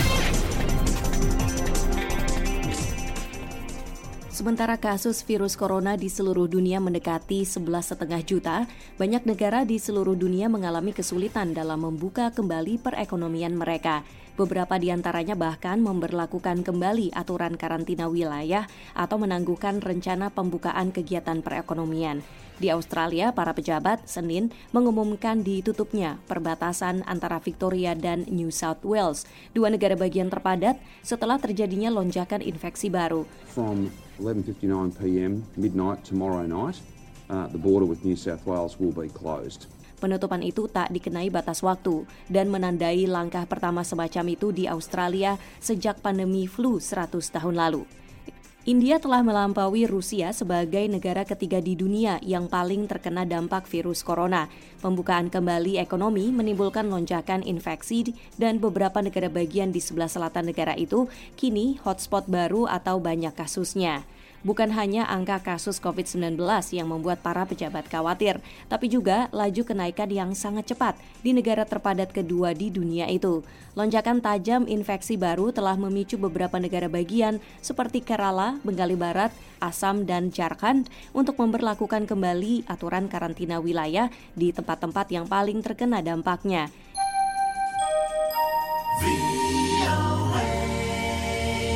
Sementara kasus virus corona di seluruh dunia mendekati 11,5 juta, banyak negara di seluruh dunia mengalami kesulitan dalam membuka kembali perekonomian mereka. Beberapa di antaranya bahkan memberlakukan kembali aturan karantina wilayah atau menangguhkan rencana pembukaan kegiatan perekonomian. Di Australia, para pejabat Senin mengumumkan ditutupnya perbatasan antara Victoria dan New South Wales, 2 negara bagian terpadat setelah terjadinya lonjakan infeksi baru. From 11:59 p.m. midnight tomorrow night, the border with New South Wales will be closed. Penutupan itu tak dikenai batas waktu dan menandai langkah pertama semacam itu di Australia sejak pandemi flu 100 tahun lalu. India telah melampaui Rusia sebagai negara ketiga di dunia yang paling terkena dampak virus corona. Pembukaan kembali ekonomi menimbulkan lonjakan infeksi dan beberapa negara bagian di sebelah selatan negara itu kini hotspot baru atau banyak kasusnya. Bukan hanya angka kasus COVID-19 yang membuat para pejabat khawatir, tapi juga laju kenaikan yang sangat cepat di negara terpadat kedua di dunia itu. Lonjakan tajam infeksi baru telah memicu beberapa negara bagian seperti Kerala, Bengali Barat, Assam, dan Jharkhand untuk memberlakukan kembali aturan karantina wilayah di tempat-tempat yang paling terkena dampaknya.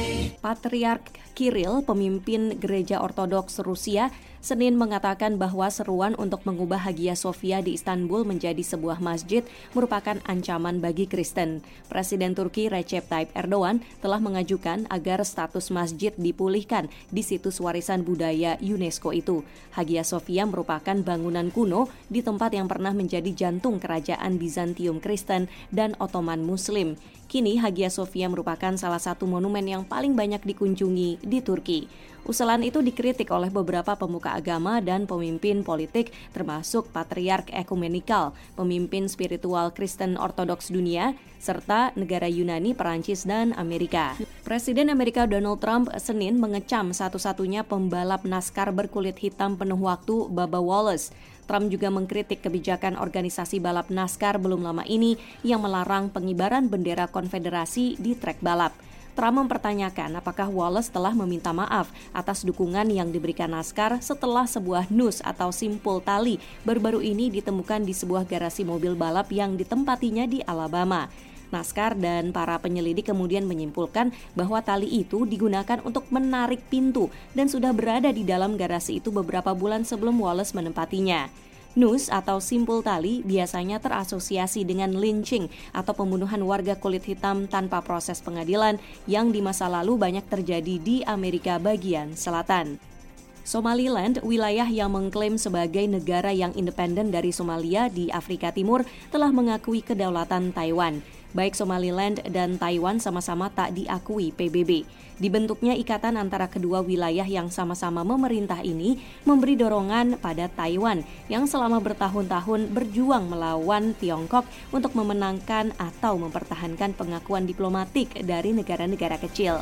Patriark Kirill, pemimpin Gereja Ortodoks Rusia, Senin mengatakan bahwa seruan untuk mengubah Hagia Sophia di Istanbul menjadi sebuah masjid merupakan ancaman bagi Kristen. Presiden Turki Recep Tayyip Erdogan telah mengajukan agar status masjid dipulihkan di situs warisan budaya UNESCO itu. Hagia Sophia merupakan bangunan kuno di tempat yang pernah menjadi jantung kerajaan Bizantium Kristen dan Ottoman Muslim. Kini Hagia Sophia merupakan salah satu monumen yang paling banyak dikunjungi di Turki. Usulan itu dikritik oleh beberapa pemuka agama dan pemimpin politik termasuk Patriark Ekumenikal, pemimpin spiritual Kristen Ortodoks dunia, serta negara Yunani, Perancis, dan Amerika. Presiden Amerika Donald Trump Senin mengecam satu-satunya pembalap NASCAR berkulit hitam penuh waktu, Bubba Wallace. Trump juga mengkritik kebijakan organisasi balap NASCAR belum lama ini yang melarang pengibaran bendera konfederasi di trek balap. Trump mempertanyakan apakah Wallace telah meminta maaf atas dukungan yang diberikan NASCAR setelah sebuah noose atau simpul tali baru-baru ini ditemukan di sebuah garasi mobil balap yang ditempatinya di Alabama. NASCAR dan para penyelidik kemudian menyimpulkan bahwa tali itu digunakan untuk menarik pintu dan sudah berada di dalam garasi itu beberapa bulan sebelum Wallace menempatinya. Noose atau simpul tali biasanya terasosiasi dengan lynching atau pembunuhan warga kulit hitam tanpa proses pengadilan yang di masa lalu banyak terjadi di Amerika bagian selatan. Somaliland, wilayah yang mengklaim sebagai negara yang independen dari Somalia di Afrika Timur, telah mengakui kedaulatan Taiwan. Baik Somaliland dan Taiwan sama-sama tak diakui PBB. Dibentuknya ikatan antara kedua wilayah yang sama-sama memerintah ini memberi dorongan pada Taiwan yang selama bertahun-tahun berjuang melawan Tiongkok untuk memenangkan atau mempertahankan pengakuan diplomatik dari negara-negara kecil.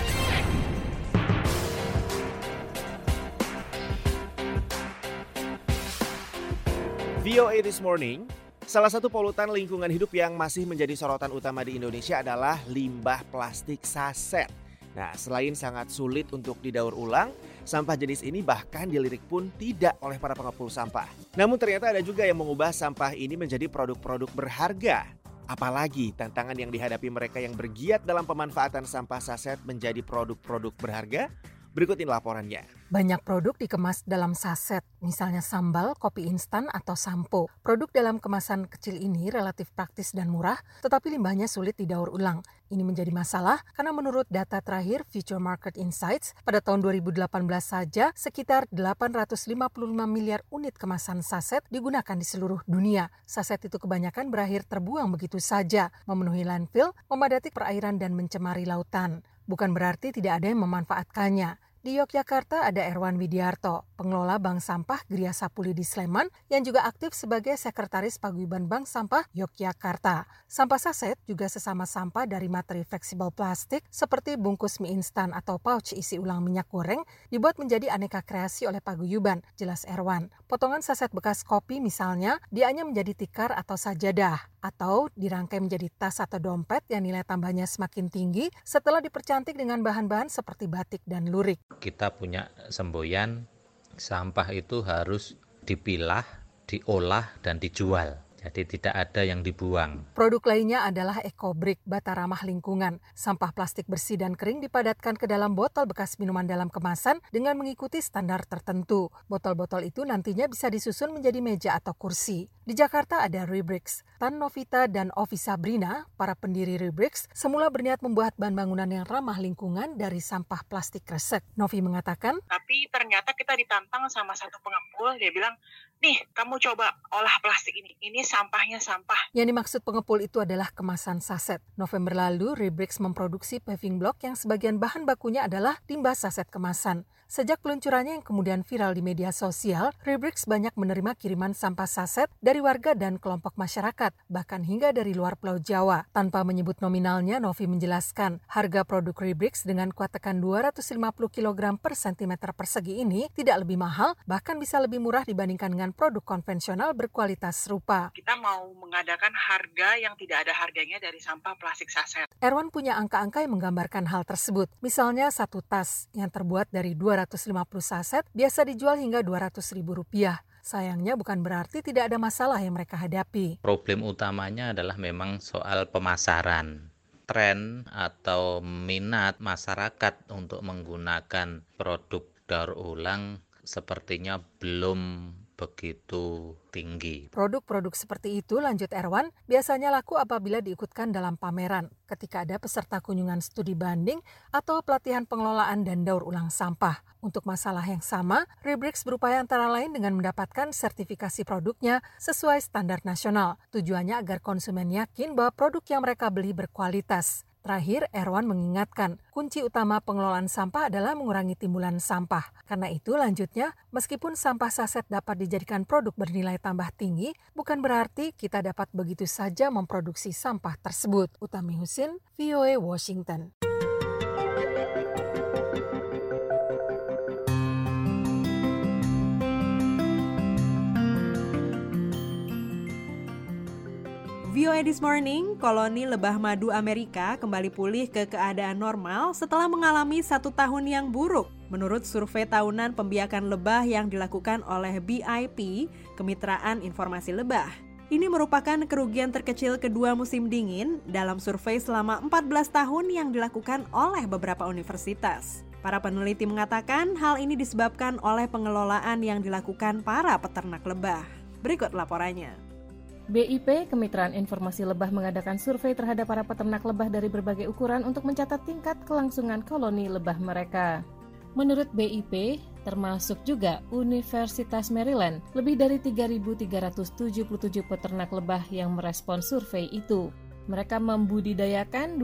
VOA This Morning. Salah satu polutan lingkungan hidup yang masih menjadi sorotan utama di Indonesia adalah limbah plastik saset. Nah, selain sangat sulit untuk didaur ulang, sampah jenis ini bahkan dilirik pun tidak oleh para pengepul sampah. Namun ternyata ada juga yang mengubah sampah ini menjadi produk-produk berharga. Apalagi tantangan yang dihadapi mereka yang bergiat dalam pemanfaatan sampah saset menjadi produk-produk berharga? Berikut ini laporannya. Banyak produk dikemas dalam saset, misalnya sambal, kopi instan, atau sampo. Produk dalam kemasan kecil ini relatif praktis dan murah, tetapi limbahnya sulit didaur ulang. Ini menjadi masalah karena menurut data terakhir Future Market Insights, pada tahun 2018 saja sekitar 855 miliar unit kemasan saset digunakan di seluruh dunia. Saset itu kebanyakan berakhir terbuang begitu saja, memenuhi landfill, memadati perairan dan mencemari lautan. Bukan berarti tidak ada yang memanfaatkannya. Di Yogyakarta ada Erwan Widiarto, pengelola Bank Sampah Gria Sapuli di Sleman, yang juga aktif sebagai Sekretaris Paguyuban Bank Sampah Yogyakarta. Sampah saset juga sesama sampah dari materi fleksibel plastik seperti bungkus mie instan atau pouch isi ulang minyak goreng dibuat menjadi aneka kreasi oleh paguyuban, jelas Erwan. Potongan saset bekas kopi misalnya dianyam menjadi tikar atau sajadah, atau dirangkai menjadi tas atau dompet yang nilai tambahnya semakin tinggi setelah dipercantik dengan bahan-bahan seperti batik dan lurik. Kita punya semboyan, sampah itu harus dipilah, diolah, dan dijual. Jadi tidak ada yang dibuang. Produk lainnya adalah EcoBrick, bata ramah lingkungan. Sampah plastik bersih dan kering dipadatkan ke dalam botol bekas minuman dalam kemasan dengan mengikuti standar tertentu. Botol-botol itu nantinya bisa disusun menjadi meja atau kursi. Di Jakarta ada Rebricks. Tan Novita dan Ovi Sabrina, para pendiri Rebricks, semula berniat membuat bahan bangunan yang ramah lingkungan dari sampah plastik kresek. Novi mengatakan, tapi ternyata kita ditantang sama satu pengepul, dia bilang, nih kamu coba olah plastik ini sampahnya sampah. Yang dimaksud pengepul itu adalah kemasan saset. November lalu, Rebricks memproduksi paving block yang sebagian bahan bakunya adalah limbah saset kemasan. Sejak peluncurannya yang kemudian viral di media sosial, Rebricks banyak menerima kiriman sampah saset dari warga dan kelompok masyarakat, bahkan hingga dari luar Pulau Jawa. Tanpa menyebut nominalnya, Novi menjelaskan, harga produk Rebricks dengan kuat tekan 250 kg per cm persegi ini tidak lebih mahal, bahkan bisa lebih murah dibandingkan dengan produk konvensional berkualitas serupa. Kita mau mengadakan harga yang tidak ada harganya dari sampah plastik saset. Erwan punya angka-angka yang menggambarkan hal tersebut. Misalnya satu tas yang terbuat dari 250 saset biasa dijual hingga Rp200.000. Sayangnya bukan berarti tidak ada masalah yang mereka hadapi. Problem utamanya adalah memang soal pemasaran. tren atau minat masyarakat untuk menggunakan produk daur ulang sepertinya belum begitu tinggi. Produk-produk seperti itu, lanjut Erwan, biasanya laku apabila diikutkan dalam pameran, ketika ada peserta kunjungan studi banding atau pelatihan pengelolaan dan daur ulang sampah. Untuk masalah yang sama, Rebrix berupaya antara lain dengan mendapatkan sertifikasi produknya sesuai standar nasional. Tujuannya agar konsumen yakin bahwa produk yang mereka beli berkualitas. Terakhir, Erwan mengingatkan, kunci utama pengelolaan sampah adalah mengurangi timbulan sampah. Karena itu, lanjutnya, meskipun sampah saset dapat dijadikan produk bernilai tambah tinggi, bukan berarti kita dapat begitu saja memproduksi sampah tersebut. Utami Husin, VOA Washington. VOA This Morning, koloni lebah madu Amerika kembali pulih ke keadaan normal setelah mengalami 1 tahun yang buruk. Menurut survei tahunan pembiakan lebah yang dilakukan oleh BIP, Kemitraan Informasi Lebah. Ini merupakan kerugian terkecil kedua musim dingin dalam survei selama 14 tahun yang dilakukan oleh beberapa universitas. Para peneliti mengatakan hal ini disebabkan oleh pengelolaan yang dilakukan para peternak lebah. Berikut laporannya. BIP, Kemitraan Informasi Lebah, mengadakan survei terhadap para peternak lebah dari berbagai ukuran untuk mencatat tingkat kelangsungan koloni lebah mereka. Menurut BIP, termasuk juga Universitas Maryland, lebih dari 3.377 peternak lebah yang merespon survei itu. Mereka membudidayakan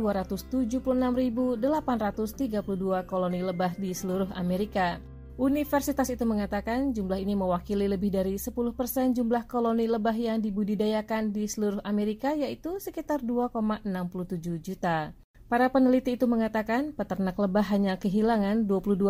276.832 koloni lebah di seluruh Amerika. Universitas itu mengatakan jumlah ini mewakili lebih dari 10% jumlah koloni lebah yang dibudidayakan di seluruh Amerika, yaitu sekitar 2,67 juta. Para peneliti itu mengatakan peternak lebah hanya kehilangan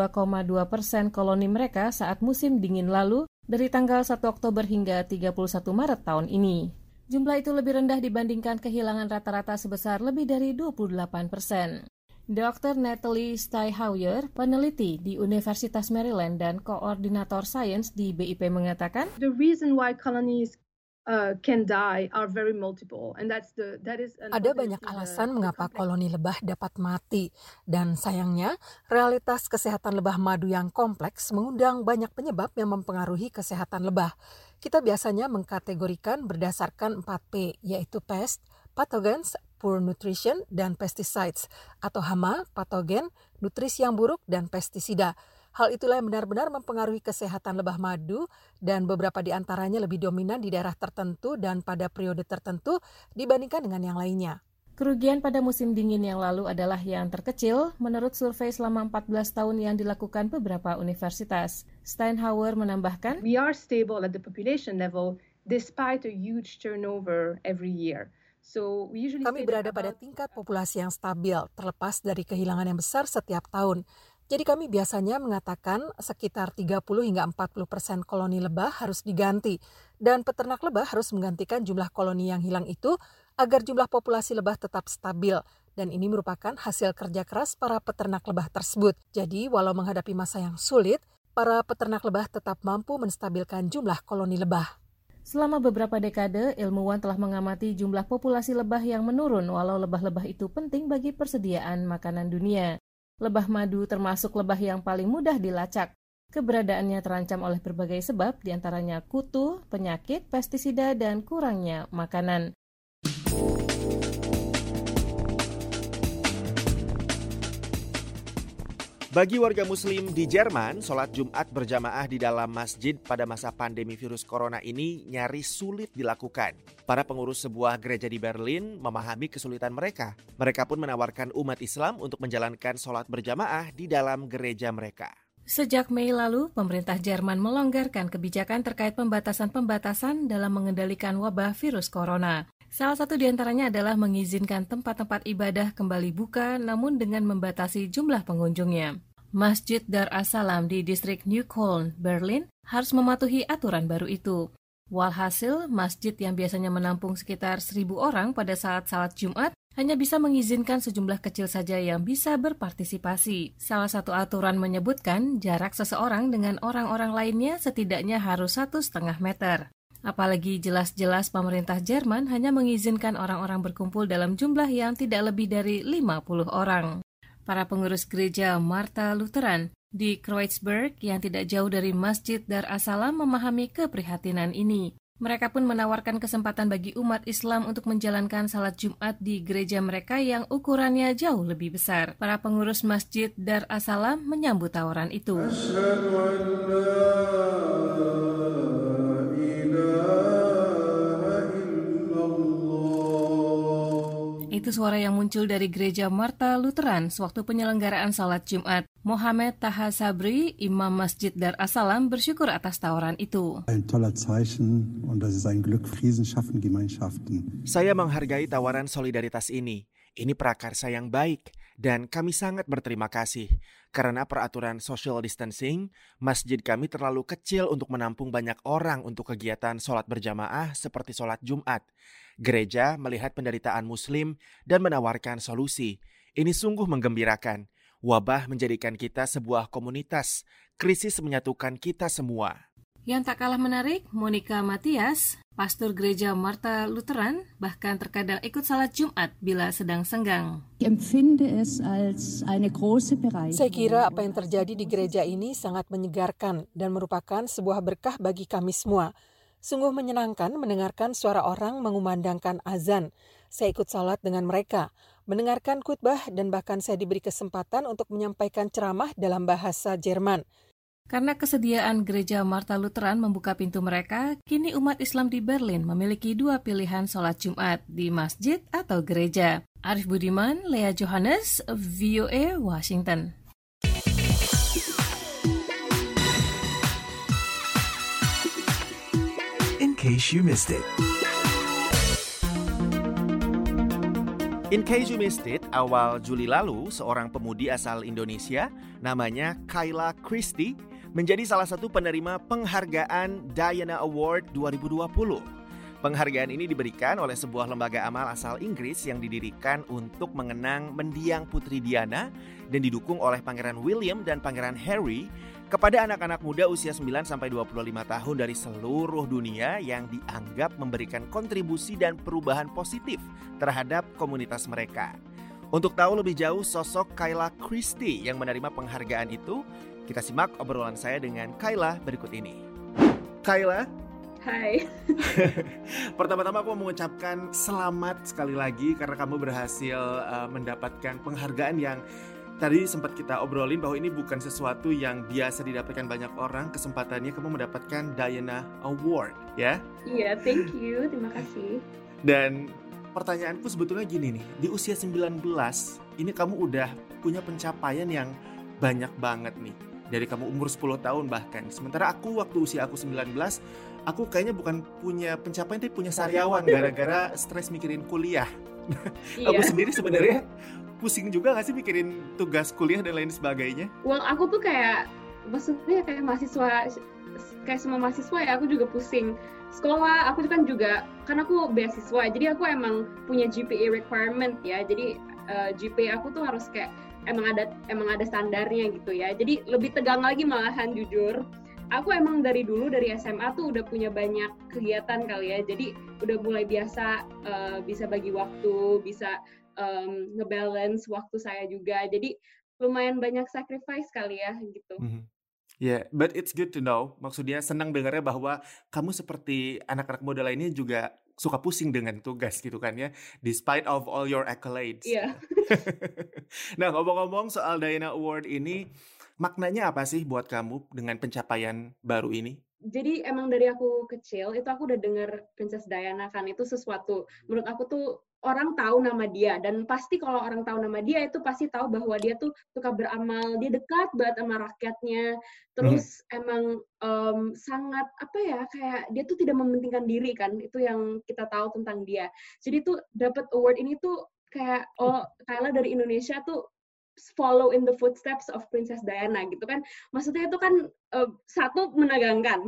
22,2% koloni mereka saat musim dingin lalu dari tanggal 1 Oktober hingga 31 Maret tahun ini. Jumlah itu lebih rendah dibandingkan kehilangan rata-rata sebesar lebih dari 28%. Dr. Natalie Steinhauer, peneliti di Universitas Maryland dan koordinator sains di BIP, mengatakan, The reason why colonies can die are very multiple, and ada banyak alasan mengapa koloni lebah dapat mati, dan sayangnya realitas kesehatan lebah madu yang kompleks mengundang banyak penyebab yang mempengaruhi kesehatan lebah. Kita biasanya mengkategorikan berdasarkan 4P, yaitu pest, pathogens, poor nutrition, dan pesticides, atau hama, patogen, nutrisi yang buruk, dan pestisida. Hal itulah yang benar-benar mempengaruhi kesehatan lebah madu, dan beberapa di antaranya lebih dominan di daerah tertentu dan pada periode tertentu dibandingkan dengan yang lainnya. Kerugian pada musim dingin yang lalu adalah yang terkecil menurut survei selama 14 tahun yang dilakukan beberapa universitas. Steinhauer menambahkan, We are stable at the population level despite a huge turnover every year. Kami berada pada tingkat populasi yang stabil, terlepas dari kehilangan yang besar setiap tahun. Jadi kami biasanya mengatakan sekitar 30 hingga 40% koloni lebah harus diganti, dan peternak lebah harus menggantikan jumlah koloni yang hilang itu agar jumlah populasi lebah tetap stabil, dan ini merupakan hasil kerja keras para peternak lebah tersebut. Jadi walau menghadapi masa yang sulit, para peternak lebah tetap mampu menstabilkan jumlah koloni lebah. Selama beberapa dekade, ilmuwan telah mengamati jumlah populasi lebah yang menurun walau lebah-lebah itu penting bagi persediaan makanan dunia. Lebah madu termasuk lebah yang paling mudah dilacak. Keberadaannya terancam oleh berbagai sebab, diantaranya kutu, penyakit, pestisida, dan kurangnya makanan. Bagi warga muslim di Jerman, sholat Jumat berjamaah di dalam masjid pada masa pandemi virus corona ini nyaris sulit dilakukan. Para pengurus sebuah gereja di Berlin memahami kesulitan mereka. Mereka pun menawarkan umat Islam untuk menjalankan sholat berjamaah di dalam gereja mereka. Sejak Mei lalu, pemerintah Jerman melonggarkan kebijakan terkait pembatasan-pembatasan dalam mengendalikan wabah virus corona. Salah satu di antaranya adalah mengizinkan tempat-tempat ibadah kembali buka namun dengan membatasi jumlah pengunjungnya. Masjid Dar as-Salam di distrik Neukölln, Berlin harus mematuhi aturan baru itu. Walhasil, masjid yang biasanya menampung sekitar 1.000 orang pada saat salat Jumat hanya bisa mengizinkan sejumlah kecil saja yang bisa berpartisipasi. Salah satu aturan menyebutkan jarak seseorang dengan orang-orang lainnya setidaknya harus 1,5 meter. Apalagi jelas-jelas pemerintah Jerman hanya mengizinkan orang-orang berkumpul dalam jumlah yang tidak lebih dari 50 orang. Para pengurus gereja Martha Lutheran di Kreuzberg yang tidak jauh dari Masjid Dar as-Salam memahami keprihatinan ini. Mereka pun menawarkan kesempatan bagi umat Islam untuk menjalankan salat Jumat di gereja mereka yang ukurannya jauh lebih besar. Para pengurus Masjid Dar as-Salam menyambut tawaran itu. Itu suara yang muncul dari gereja Martha Lutheran sewaktu penyelenggaraan salat Jumat. Mohamed Taha Sabri, Imam Masjid Dar as-Salam, bersyukur atas tawaran itu. Saya menghargai tawaran solidaritas ini. Ini prakarsa yang baik dan kami sangat berterima kasih. Karena peraturan social distancing, masjid kami terlalu kecil untuk menampung banyak orang untuk kegiatan sholat berjamaah seperti sholat Jumat. Gereja melihat penderitaan Muslim dan menawarkan solusi. Ini sungguh menggembirakan. Wabah menjadikan kita sebuah komunitas. Krisis menyatukan kita semua. Yang tak kalah menarik, Monica Matias, pastor gereja Martha Lutheran, bahkan terkadang ikut salat Jumat bila sedang senggang. Saya kira apa yang terjadi di gereja ini sangat menyegarkan dan merupakan sebuah berkah bagi kami semua. Sungguh menyenangkan mendengarkan suara orang mengumandangkan azan. Saya ikut salat dengan mereka, mendengarkan khutbah dan bahkan saya diberi kesempatan untuk menyampaikan ceramah dalam bahasa Jerman. Karena kesediaan gereja Martha Lutheran membuka pintu mereka, kini umat Islam di Berlin memiliki dua pilihan sholat Jumat, di masjid atau gereja. Arif Budiman, Lea Johannes, VOA, Washington. In case you missed it. In case you missed it, awal Juli lalu, seorang pemudi asal Indonesia, namanya Kayla Christie, menjadi salah satu penerima penghargaan Diana Award 2020. Penghargaan ini diberikan oleh sebuah lembaga amal asal Inggris yang didirikan untuk mengenang mendiang Putri Diana dan didukung oleh Pangeran William dan Pangeran Harry kepada anak-anak muda usia 9-25 tahun dari seluruh dunia yang dianggap memberikan kontribusi dan perubahan positif terhadap komunitas mereka. Untuk tahu lebih jauh sosok Kayla Christie yang menerima penghargaan itu, kita simak obrolan saya dengan Kayla berikut ini. Kayla. Hai. Pertama-tama aku mau mengucapkan selamat sekali lagi karena kamu berhasil mendapatkan penghargaan yang tadi sempat kita obrolin bahwa ini bukan sesuatu yang biasa didapatkan banyak orang. Kesempatannya kamu mendapatkan Diana Award, ya? Iya, thank you. Terima kasih. Dan pertanyaanku sebetulnya gini nih, di usia 19 ini kamu udah punya pencapaian yang banyak banget nih. Dari kamu umur 10 tahun bahkan. Sementara aku waktu usia aku 19, aku kayaknya bukan punya pencapaian tapi punya sariawan gara-gara stres mikirin kuliah. Iya. Aku sendiri sebenarnya pusing juga gak sih mikirin tugas kuliah dan lain sebagainya? Well, aku tuh maksudnya kayak mahasiswa, kayak semua mahasiswa ya, aku juga pusing. Sekolah, aku kan juga, kan aku beasiswa, jadi aku emang punya GPA requirement ya, jadi GPA aku tuh harus kayak emang ada standarnya gitu ya, jadi lebih tegang lagi malahan jujur. Aku emang dari dulu dari SMA tuh udah punya banyak kegiatan kali ya, jadi udah mulai biasa bisa bagi waktu, bisa ngebalance waktu saya juga, jadi lumayan banyak sacrifice kali ya gitu. Yeah, but it's good to know. Maksudnya senang dengarnya bahwa kamu seperti anak-anak muda lainnya juga suka pusing dengan tugas gitu kan ya, despite of all your accolades. Iya. Nah, ngomong-ngomong soal Diana Award ini, maknanya apa sih buat kamu dengan pencapaian baru ini? Jadi emang dari aku kecil itu aku udah dengar Princess Diana kan, itu sesuatu menurut aku tuh orang tahu nama dia, dan pasti kalau orang tahu nama dia itu pasti tahu bahwa dia tuh suka beramal, dia dekat banget sama rakyatnya, terus emang sangat apa ya, kayak dia tuh tidak mementingkan diri kan, itu yang kita tahu tentang dia. Jadi tuh dapat award ini tuh kayak Kayla dari Indonesia tuh follow in the footsteps of Princess Diana gitu kan. Maksudnya itu kan satu menegangkan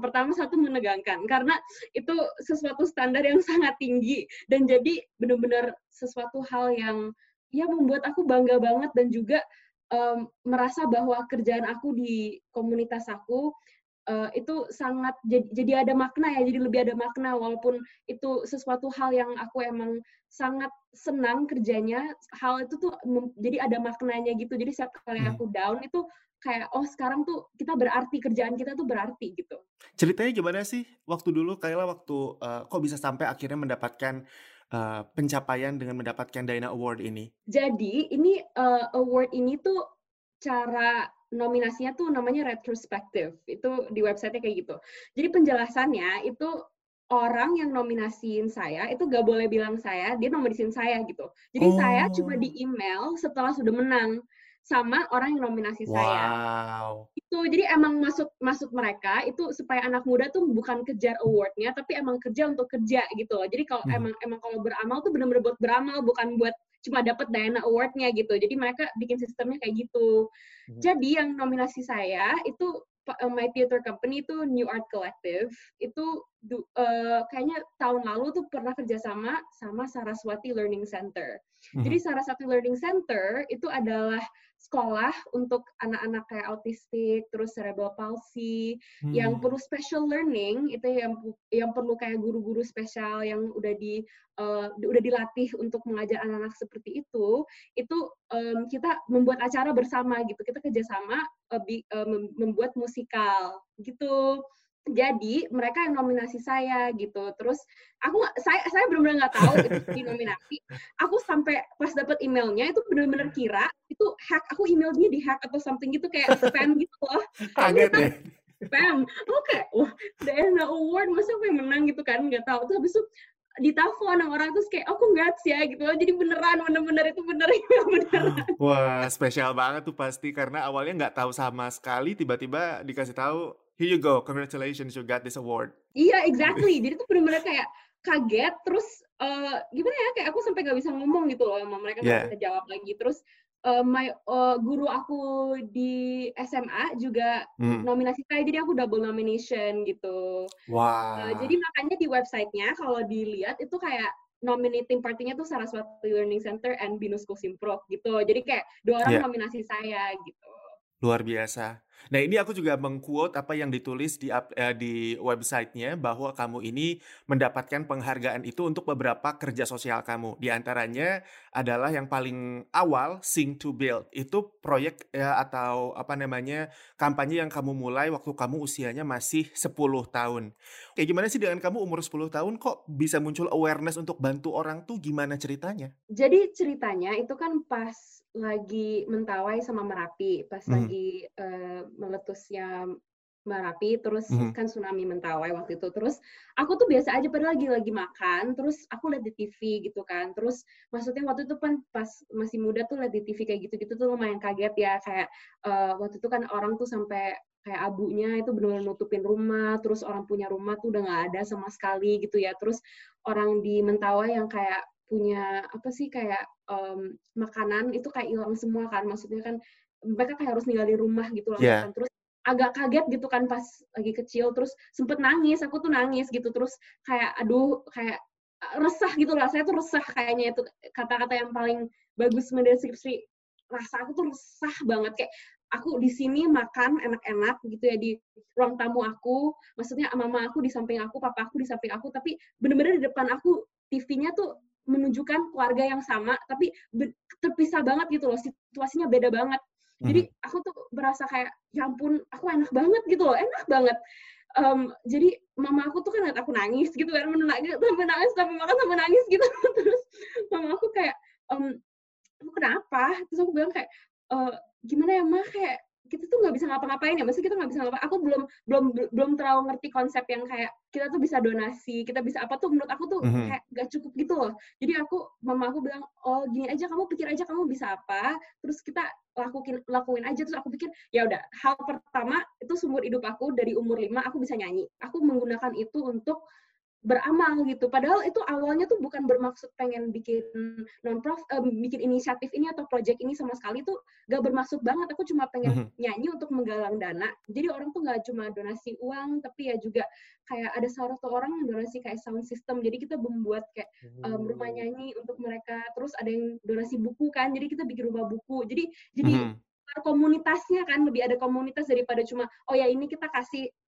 karena itu sesuatu standar yang sangat tinggi dan jadi benar-benar sesuatu hal yang ya membuat aku bangga banget dan juga merasa bahwa kerjaan aku di komunitas aku itu sangat jadi ada makna ya, jadi lebih ada makna walaupun itu sesuatu hal yang aku emang sangat senang kerjanya, hal itu tuh jadi ada maknanya gitu. Jadi setiap kali aku down itu kayak sekarang tuh kita berarti, kerjaan kita tuh berarti gitu. Ceritanya gimana sih waktu dulu Kayla waktu kok bisa sampai akhirnya mendapatkan pencapaian dengan mendapatkan Diana Award ini? Jadi ini award ini tuh cara nominasinya tuh namanya retrospective. Itu di website-nya kayak gitu. Jadi penjelasannya itu orang yang nominasiin saya itu gak boleh bilang dia nominasiin saya gitu. Jadi saya cuma di email setelah sudah menang sama orang yang nominasi saya. Itu jadi emang maksud mereka itu supaya anak muda tuh bukan kejar award-nya tapi emang kerja untuk kerja gitu loh. Jadi kalau emang kalau beramal tuh benar-benar buat beramal, bukan buat cuma dapat Diana Award-nya gitu. Jadi mereka bikin sistemnya kayak gitu. Jadi yang nominasi saya itu my theater company itu New Art Collective. Itu kayaknya tahun lalu tuh pernah kerjasama sama Saraswati Learning Center. Jadi Saraswati Learning Center itu adalah sekolah untuk anak-anak kayak autistik, terus cerebral palsy, yang perlu special learning, itu yang perlu kayak guru-guru spesial yang udah dilatih untuk mengajar anak-anak seperti itu kita membuat acara bersama gitu, kita kerjasama membuat musikal gitu. Jadi mereka yang nominasi saya gitu. Terus saya benar-benar nggak tahu itu dinominasi. Aku sampai pas dapat emailnya itu benar-benar kira itu hack. Aku email dia di hack atau something gitu kayak spam gitu loh. Kaget ya. Spam. Oke, Diana Award masa aku yang menang gitu kan, nggak tahu. Terus habis itu ditelepon orang terus kayak congrats ya gitu. Jadi beneran bener-bener itu beneran. Wah, spesial banget tuh pasti karena awalnya nggak tahu sama sekali, tiba-tiba dikasih tahu, here you go, congratulations, you got this award. Iya, exactly. Jadi tuh bener-bener kayak kaget, terus gimana ya, kayak aku sampai nggak bisa ngomong gitu loh, sama mereka nggak bisa jawab lagi. Terus guru aku di SMA juga nominasi saya, jadi aku double nomination gitu. Jadi makanya di website-nya kalau dilihat itu kayak nominating party-nya tuh Saraswati Learning Center and Binus School Simprok gitu. Jadi kayak 2 orang nominasi saya gitu. Luar biasa. Nah, ini aku juga meng-quote apa yang ditulis di website-nya bahwa kamu ini mendapatkan penghargaan itu untuk beberapa kerja sosial kamu. Di antaranya adalah yang paling awal, Sing to Build. Itu proyek atau kampanye yang kamu mulai waktu kamu usianya masih 10 tahun. Kayak gimana sih dengan kamu umur 10 tahun kok bisa muncul awareness untuk bantu orang tuh, gimana ceritanya? Jadi ceritanya itu kan pas lagi Mentawai sama Merapi, pas lagi meletusnya Merapi, terus kan tsunami Mentawai waktu itu. Terus aku tuh biasa aja padahal lagi makan, terus aku lihat di TV gitu kan. Terus maksudnya waktu itu kan pas masih muda tuh lihat di TV kayak gitu-gitu tuh lumayan kaget ya, kayak waktu itu kan orang tuh sampai kayak abunya itu benar-benar nutupin rumah, terus orang punya rumah tuh udah nggak ada sama sekali gitu ya. Terus orang di Mentawai yang kayak punya kayak makanan itu kayak hilang semua kan, maksudnya kan mereka kayak harus ninggalin rumah gitu loh kan. Terus agak kaget gitu kan pas lagi kecil, terus sempet nangis, aku tuh nangis gitu, terus kayak kayak resah gitu lah, saya tuh resah, kayaknya itu kata-kata yang paling bagus mendeskripsi rasa aku tuh resah banget. Kayak aku di sini makan enak-enak gitu ya di ruang tamu aku, maksudnya mama aku di samping aku, papa aku di samping aku, tapi bener-bener di depan aku TV-nya tuh menunjukkan keluarga yang sama, tapi terpisah banget gitu loh, situasinya beda banget. Jadi aku tuh berasa kayak, ya ampun, aku enak banget gitu loh, enak banget. Jadi mama aku tuh kan liat aku nangis gitu kan, sampai nangis, sampai makan sampai nangis gitu. Terus mama aku kayak, "Kamu kenapa?" Terus aku bilang kayak, "Gimana ya, Ma, kayak kita tuh nggak bisa ngapa-ngapain ya, maksudnya kita nggak bisa ngapa-ngapain. Aku belum terlalu ngerti konsep yang kayak kita tuh bisa donasi, kita bisa apa tuh, menurut aku tuh kayak nggak cukup gitu loh." Jadi mama aku bilang, "Oh, gini aja, kamu pikir aja kamu bisa apa, terus kita lakuin aja." Terus aku pikir, ya udah, hal pertama itu seumur hidup aku dari umur 5 aku bisa nyanyi. Aku menggunakan itu untuk beramal gitu. Padahal itu awalnya tuh bukan bermaksud pengen bikin bikin inisiatif ini atau project ini sama sekali, tuh gak bermaksud banget. Aku cuma pengen nyanyi untuk menggalang dana. Jadi orang tuh gak cuma donasi uang, tapi ya juga kayak ada salah satu orang yang donasi kayak sound system. Jadi kita membuat kayak rumah nyanyi untuk mereka. Terus ada yang donasi buku kan. Jadi kita bikin rumah buku. Jadi komunitasnya kan, lebih ada komunitas daripada cuma, oh ya ini kita kasih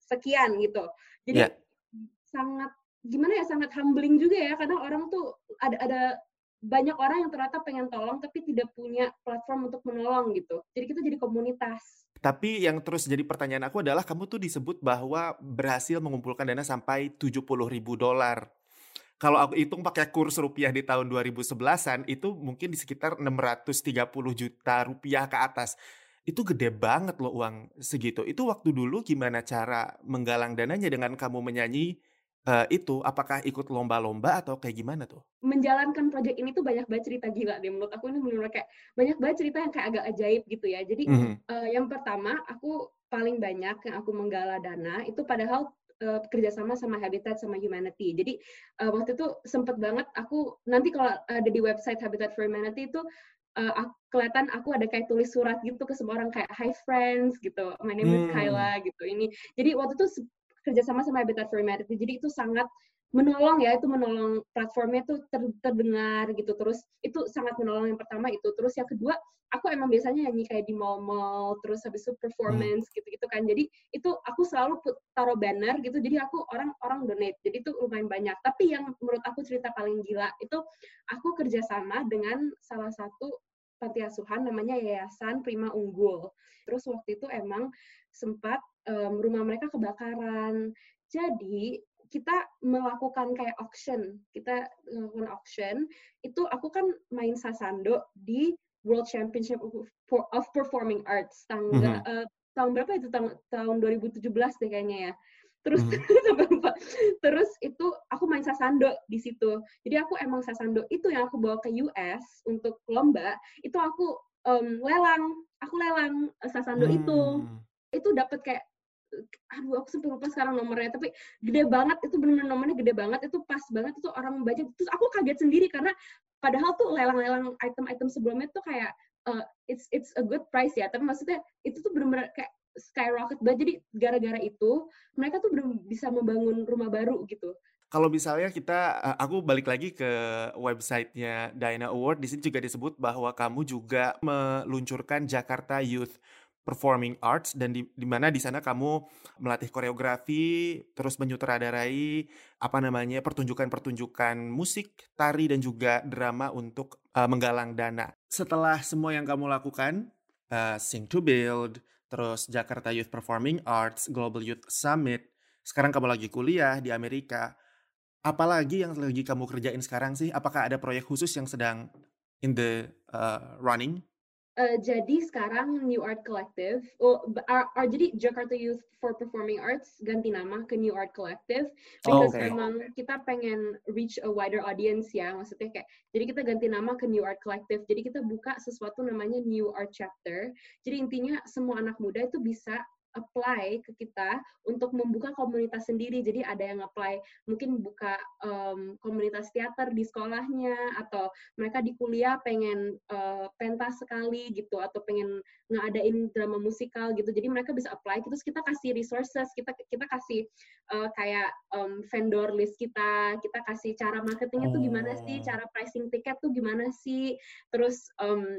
sekian gitu. Jadi Iya. sangat gimana ya, sangat humbling juga ya, karena orang tuh ada banyak orang yang ternyata pengen tolong tapi tidak punya platform untuk menolong gitu. Jadi kita jadi komunitas. Tapi yang terus jadi pertanyaan aku adalah kamu tuh disebut bahwa berhasil mengumpulkan dana sampai $70.000. Kalau aku hitung pakai kurs rupiah di tahun 2011-an itu mungkin di sekitar 630 juta rupiah ke atas. Itu gede banget loh uang segitu. Itu waktu dulu gimana cara menggalang dananya dengan kamu menyanyi itu? Apakah ikut lomba-lomba atau kayak gimana tuh? Menjalankan project ini tuh banyak banget cerita gila deh, menurut aku ini bener-bener kayak banyak banget cerita yang kayak agak ajaib gitu ya. Jadi yang pertama, aku paling banyak yang aku menggala dana itu padahal kerjasama sama Habitat sama Humanity. Jadi waktu itu sempet banget aku, nanti kalau ada di website Habitat for Humanity itu kelihatan aku ada kayak tulis surat gitu ke semua orang kayak hi friends gitu, my name is Kyla gitu ini. Jadi waktu itu kerjasama sama Habitat for Humanity, jadi itu sangat menolong ya, itu menolong platformnya itu terdengar gitu, terus itu sangat menolong. Yang pertama itu, terus yang kedua aku emang biasanya nyanyi kayak di mall-mall, terus habis itu performance gitu-gitu kan, jadi itu aku selalu taruh banner gitu, jadi aku orang donate, jadi itu lumayan banyak. Tapi yang menurut aku cerita paling gila itu aku kerjasama dengan salah satu panti asuhan namanya Yayasan Prima Unggul. Terus waktu itu emang sempat rumah mereka kebakaran. Jadi kita melakukan kayak auction. Kita melakukan auction. Itu aku kan main sasando di World Championship of Performing Arts tahun berapa itu? Tahun 2017 deh kayaknya ya. Terus itu aku main sasando di situ. Jadi aku emang sasando itu yang aku bawa ke US untuk lomba. Itu aku lelang sasando itu. Itu dapat kayak, aduh aku sampai lupa sekarang nomornya, tapi gede banget, itu benar-benar nomornya gede banget, itu pas banget, itu orang baca. Terus aku kaget sendiri karena padahal tuh lelang-lelang item-item sebelumnya tuh kayak it's a good price ya, tapi maksudnya itu tuh benar-benar kayak skyrocket banget. Jadi gara-gara itu mereka tuh belum bisa membangun rumah baru gitu. Kalau misalnya aku balik lagi ke websitenya Diana Award, di sini juga disebut bahwa kamu juga meluncurkan Jakarta Youth Performing Arts, dan di mana di sana kamu melatih koreografi, terus menyutradarai pertunjukan-pertunjukan musik, tari dan juga drama untuk menggalang dana. Setelah semua yang kamu lakukan, Sing to Build, terus Jakarta Youth Performing Arts, Global Youth Summit, sekarang kamu lagi kuliah di Amerika. Apalagi yang lagi kamu kerjain sekarang sih? Apakah ada proyek khusus yang sedang in the running? Jadi sekarang New Art Collective, jadi Jakarta Youth for Performing Arts ganti nama ke New Art Collective, because emang kita pengen reach a wider audience ya, maksudnya kayak, jadi kita ganti nama ke New Art Collective, jadi kita buka sesuatu namanya New Art Chapter, jadi intinya semua anak muda itu bisa apply ke kita untuk membuka komunitas sendiri. Jadi ada yang apply mungkin buka komunitas teater di sekolahnya, atau mereka di kuliah pengen pentas sekali gitu, atau pengen ngadain drama musikal gitu. Jadi mereka bisa apply, terus kita kasih resources, kita kasih kayak vendor list kita kasih cara marketingnya tuh gimana sih, cara pricing tiket tuh gimana sih, terus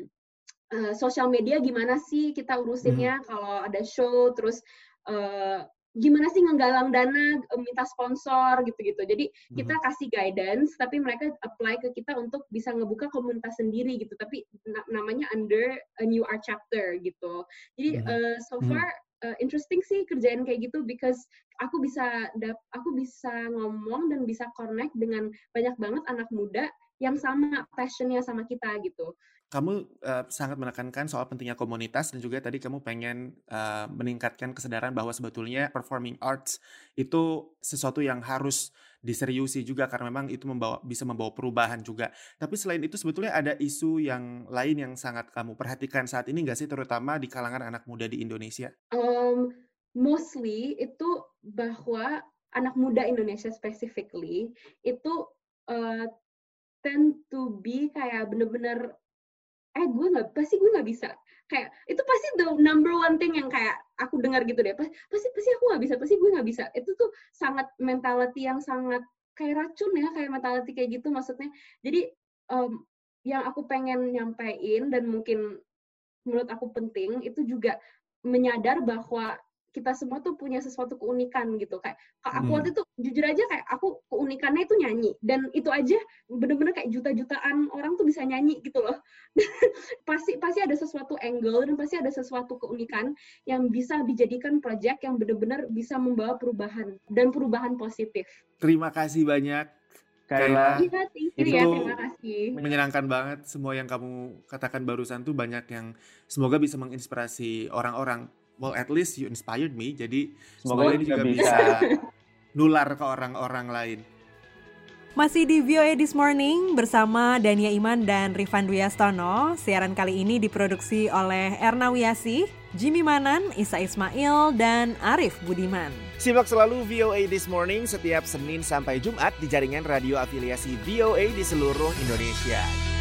sosial media gimana sih kita urusinnya kalau ada show, terus gimana sih nggalang dana, minta sponsor gitu-gitu. Jadi kita kasih guidance, tapi mereka apply ke kita untuk bisa ngebuka komunitas sendiri gitu, tapi namanya under a New Art Chapter gitu. Jadi so far interesting sih kerjain kayak gitu, because aku bisa ngomong dan bisa connect dengan banyak banget anak muda yang sama passionnya sama kita gitu. Kamu sangat menekankan soal pentingnya komunitas, dan juga tadi kamu pengen meningkatkan kesadaran bahwa sebetulnya performing arts itu sesuatu yang harus diseriusi juga, karena memang itu bisa membawa perubahan juga. Tapi selain itu sebetulnya ada isu yang lain yang sangat kamu perhatikan saat ini nggak sih, terutama di kalangan anak muda di Indonesia? Mostly itu bahwa anak muda Indonesia specifically itu tend to be kayak bener-bener gue nggak bisa, kayak itu pasti the number one thing yang kayak aku dengar gitu deh, pasti aku nggak bisa, pasti gue nggak bisa. Itu tuh sangat mentality yang sangat kayak racun ya, kayak mentality kayak gitu maksudnya. Jadi yang aku pengen nyampein dan mungkin menurut aku penting itu juga menyadar bahwa kita semua tuh punya sesuatu keunikan gitu. Kayak aku waktu itu jujur aja kayak aku keunikannya itu nyanyi, dan itu aja bener-bener kayak juta-jutaan orang tuh bisa nyanyi gitu loh. pasti ada sesuatu angle dan pasti ada sesuatu keunikan yang bisa dijadikan project yang bener-bener bisa membawa perubahan dan perubahan positif. Terima kasih banyak Kayla. Iya, terima kasih. Menyenangkan banget semua yang kamu katakan barusan tuh, banyak yang semoga bisa menginspirasi orang-orang. Well, at least you inspired me. Jadi semoga ini juga bisa nular ke orang-orang lain. Masih di VOA This Morning bersama Dania Iman dan Rifan Dwi Astono. Siaran kali ini diproduksi oleh Erna Wiyasi, Jimmy Manan, Isa Ismail, dan Arif Budiman. Simak selalu VOA This Morning setiap Senin sampai Jumat di jaringan radio afiliasi VOA di seluruh Indonesia.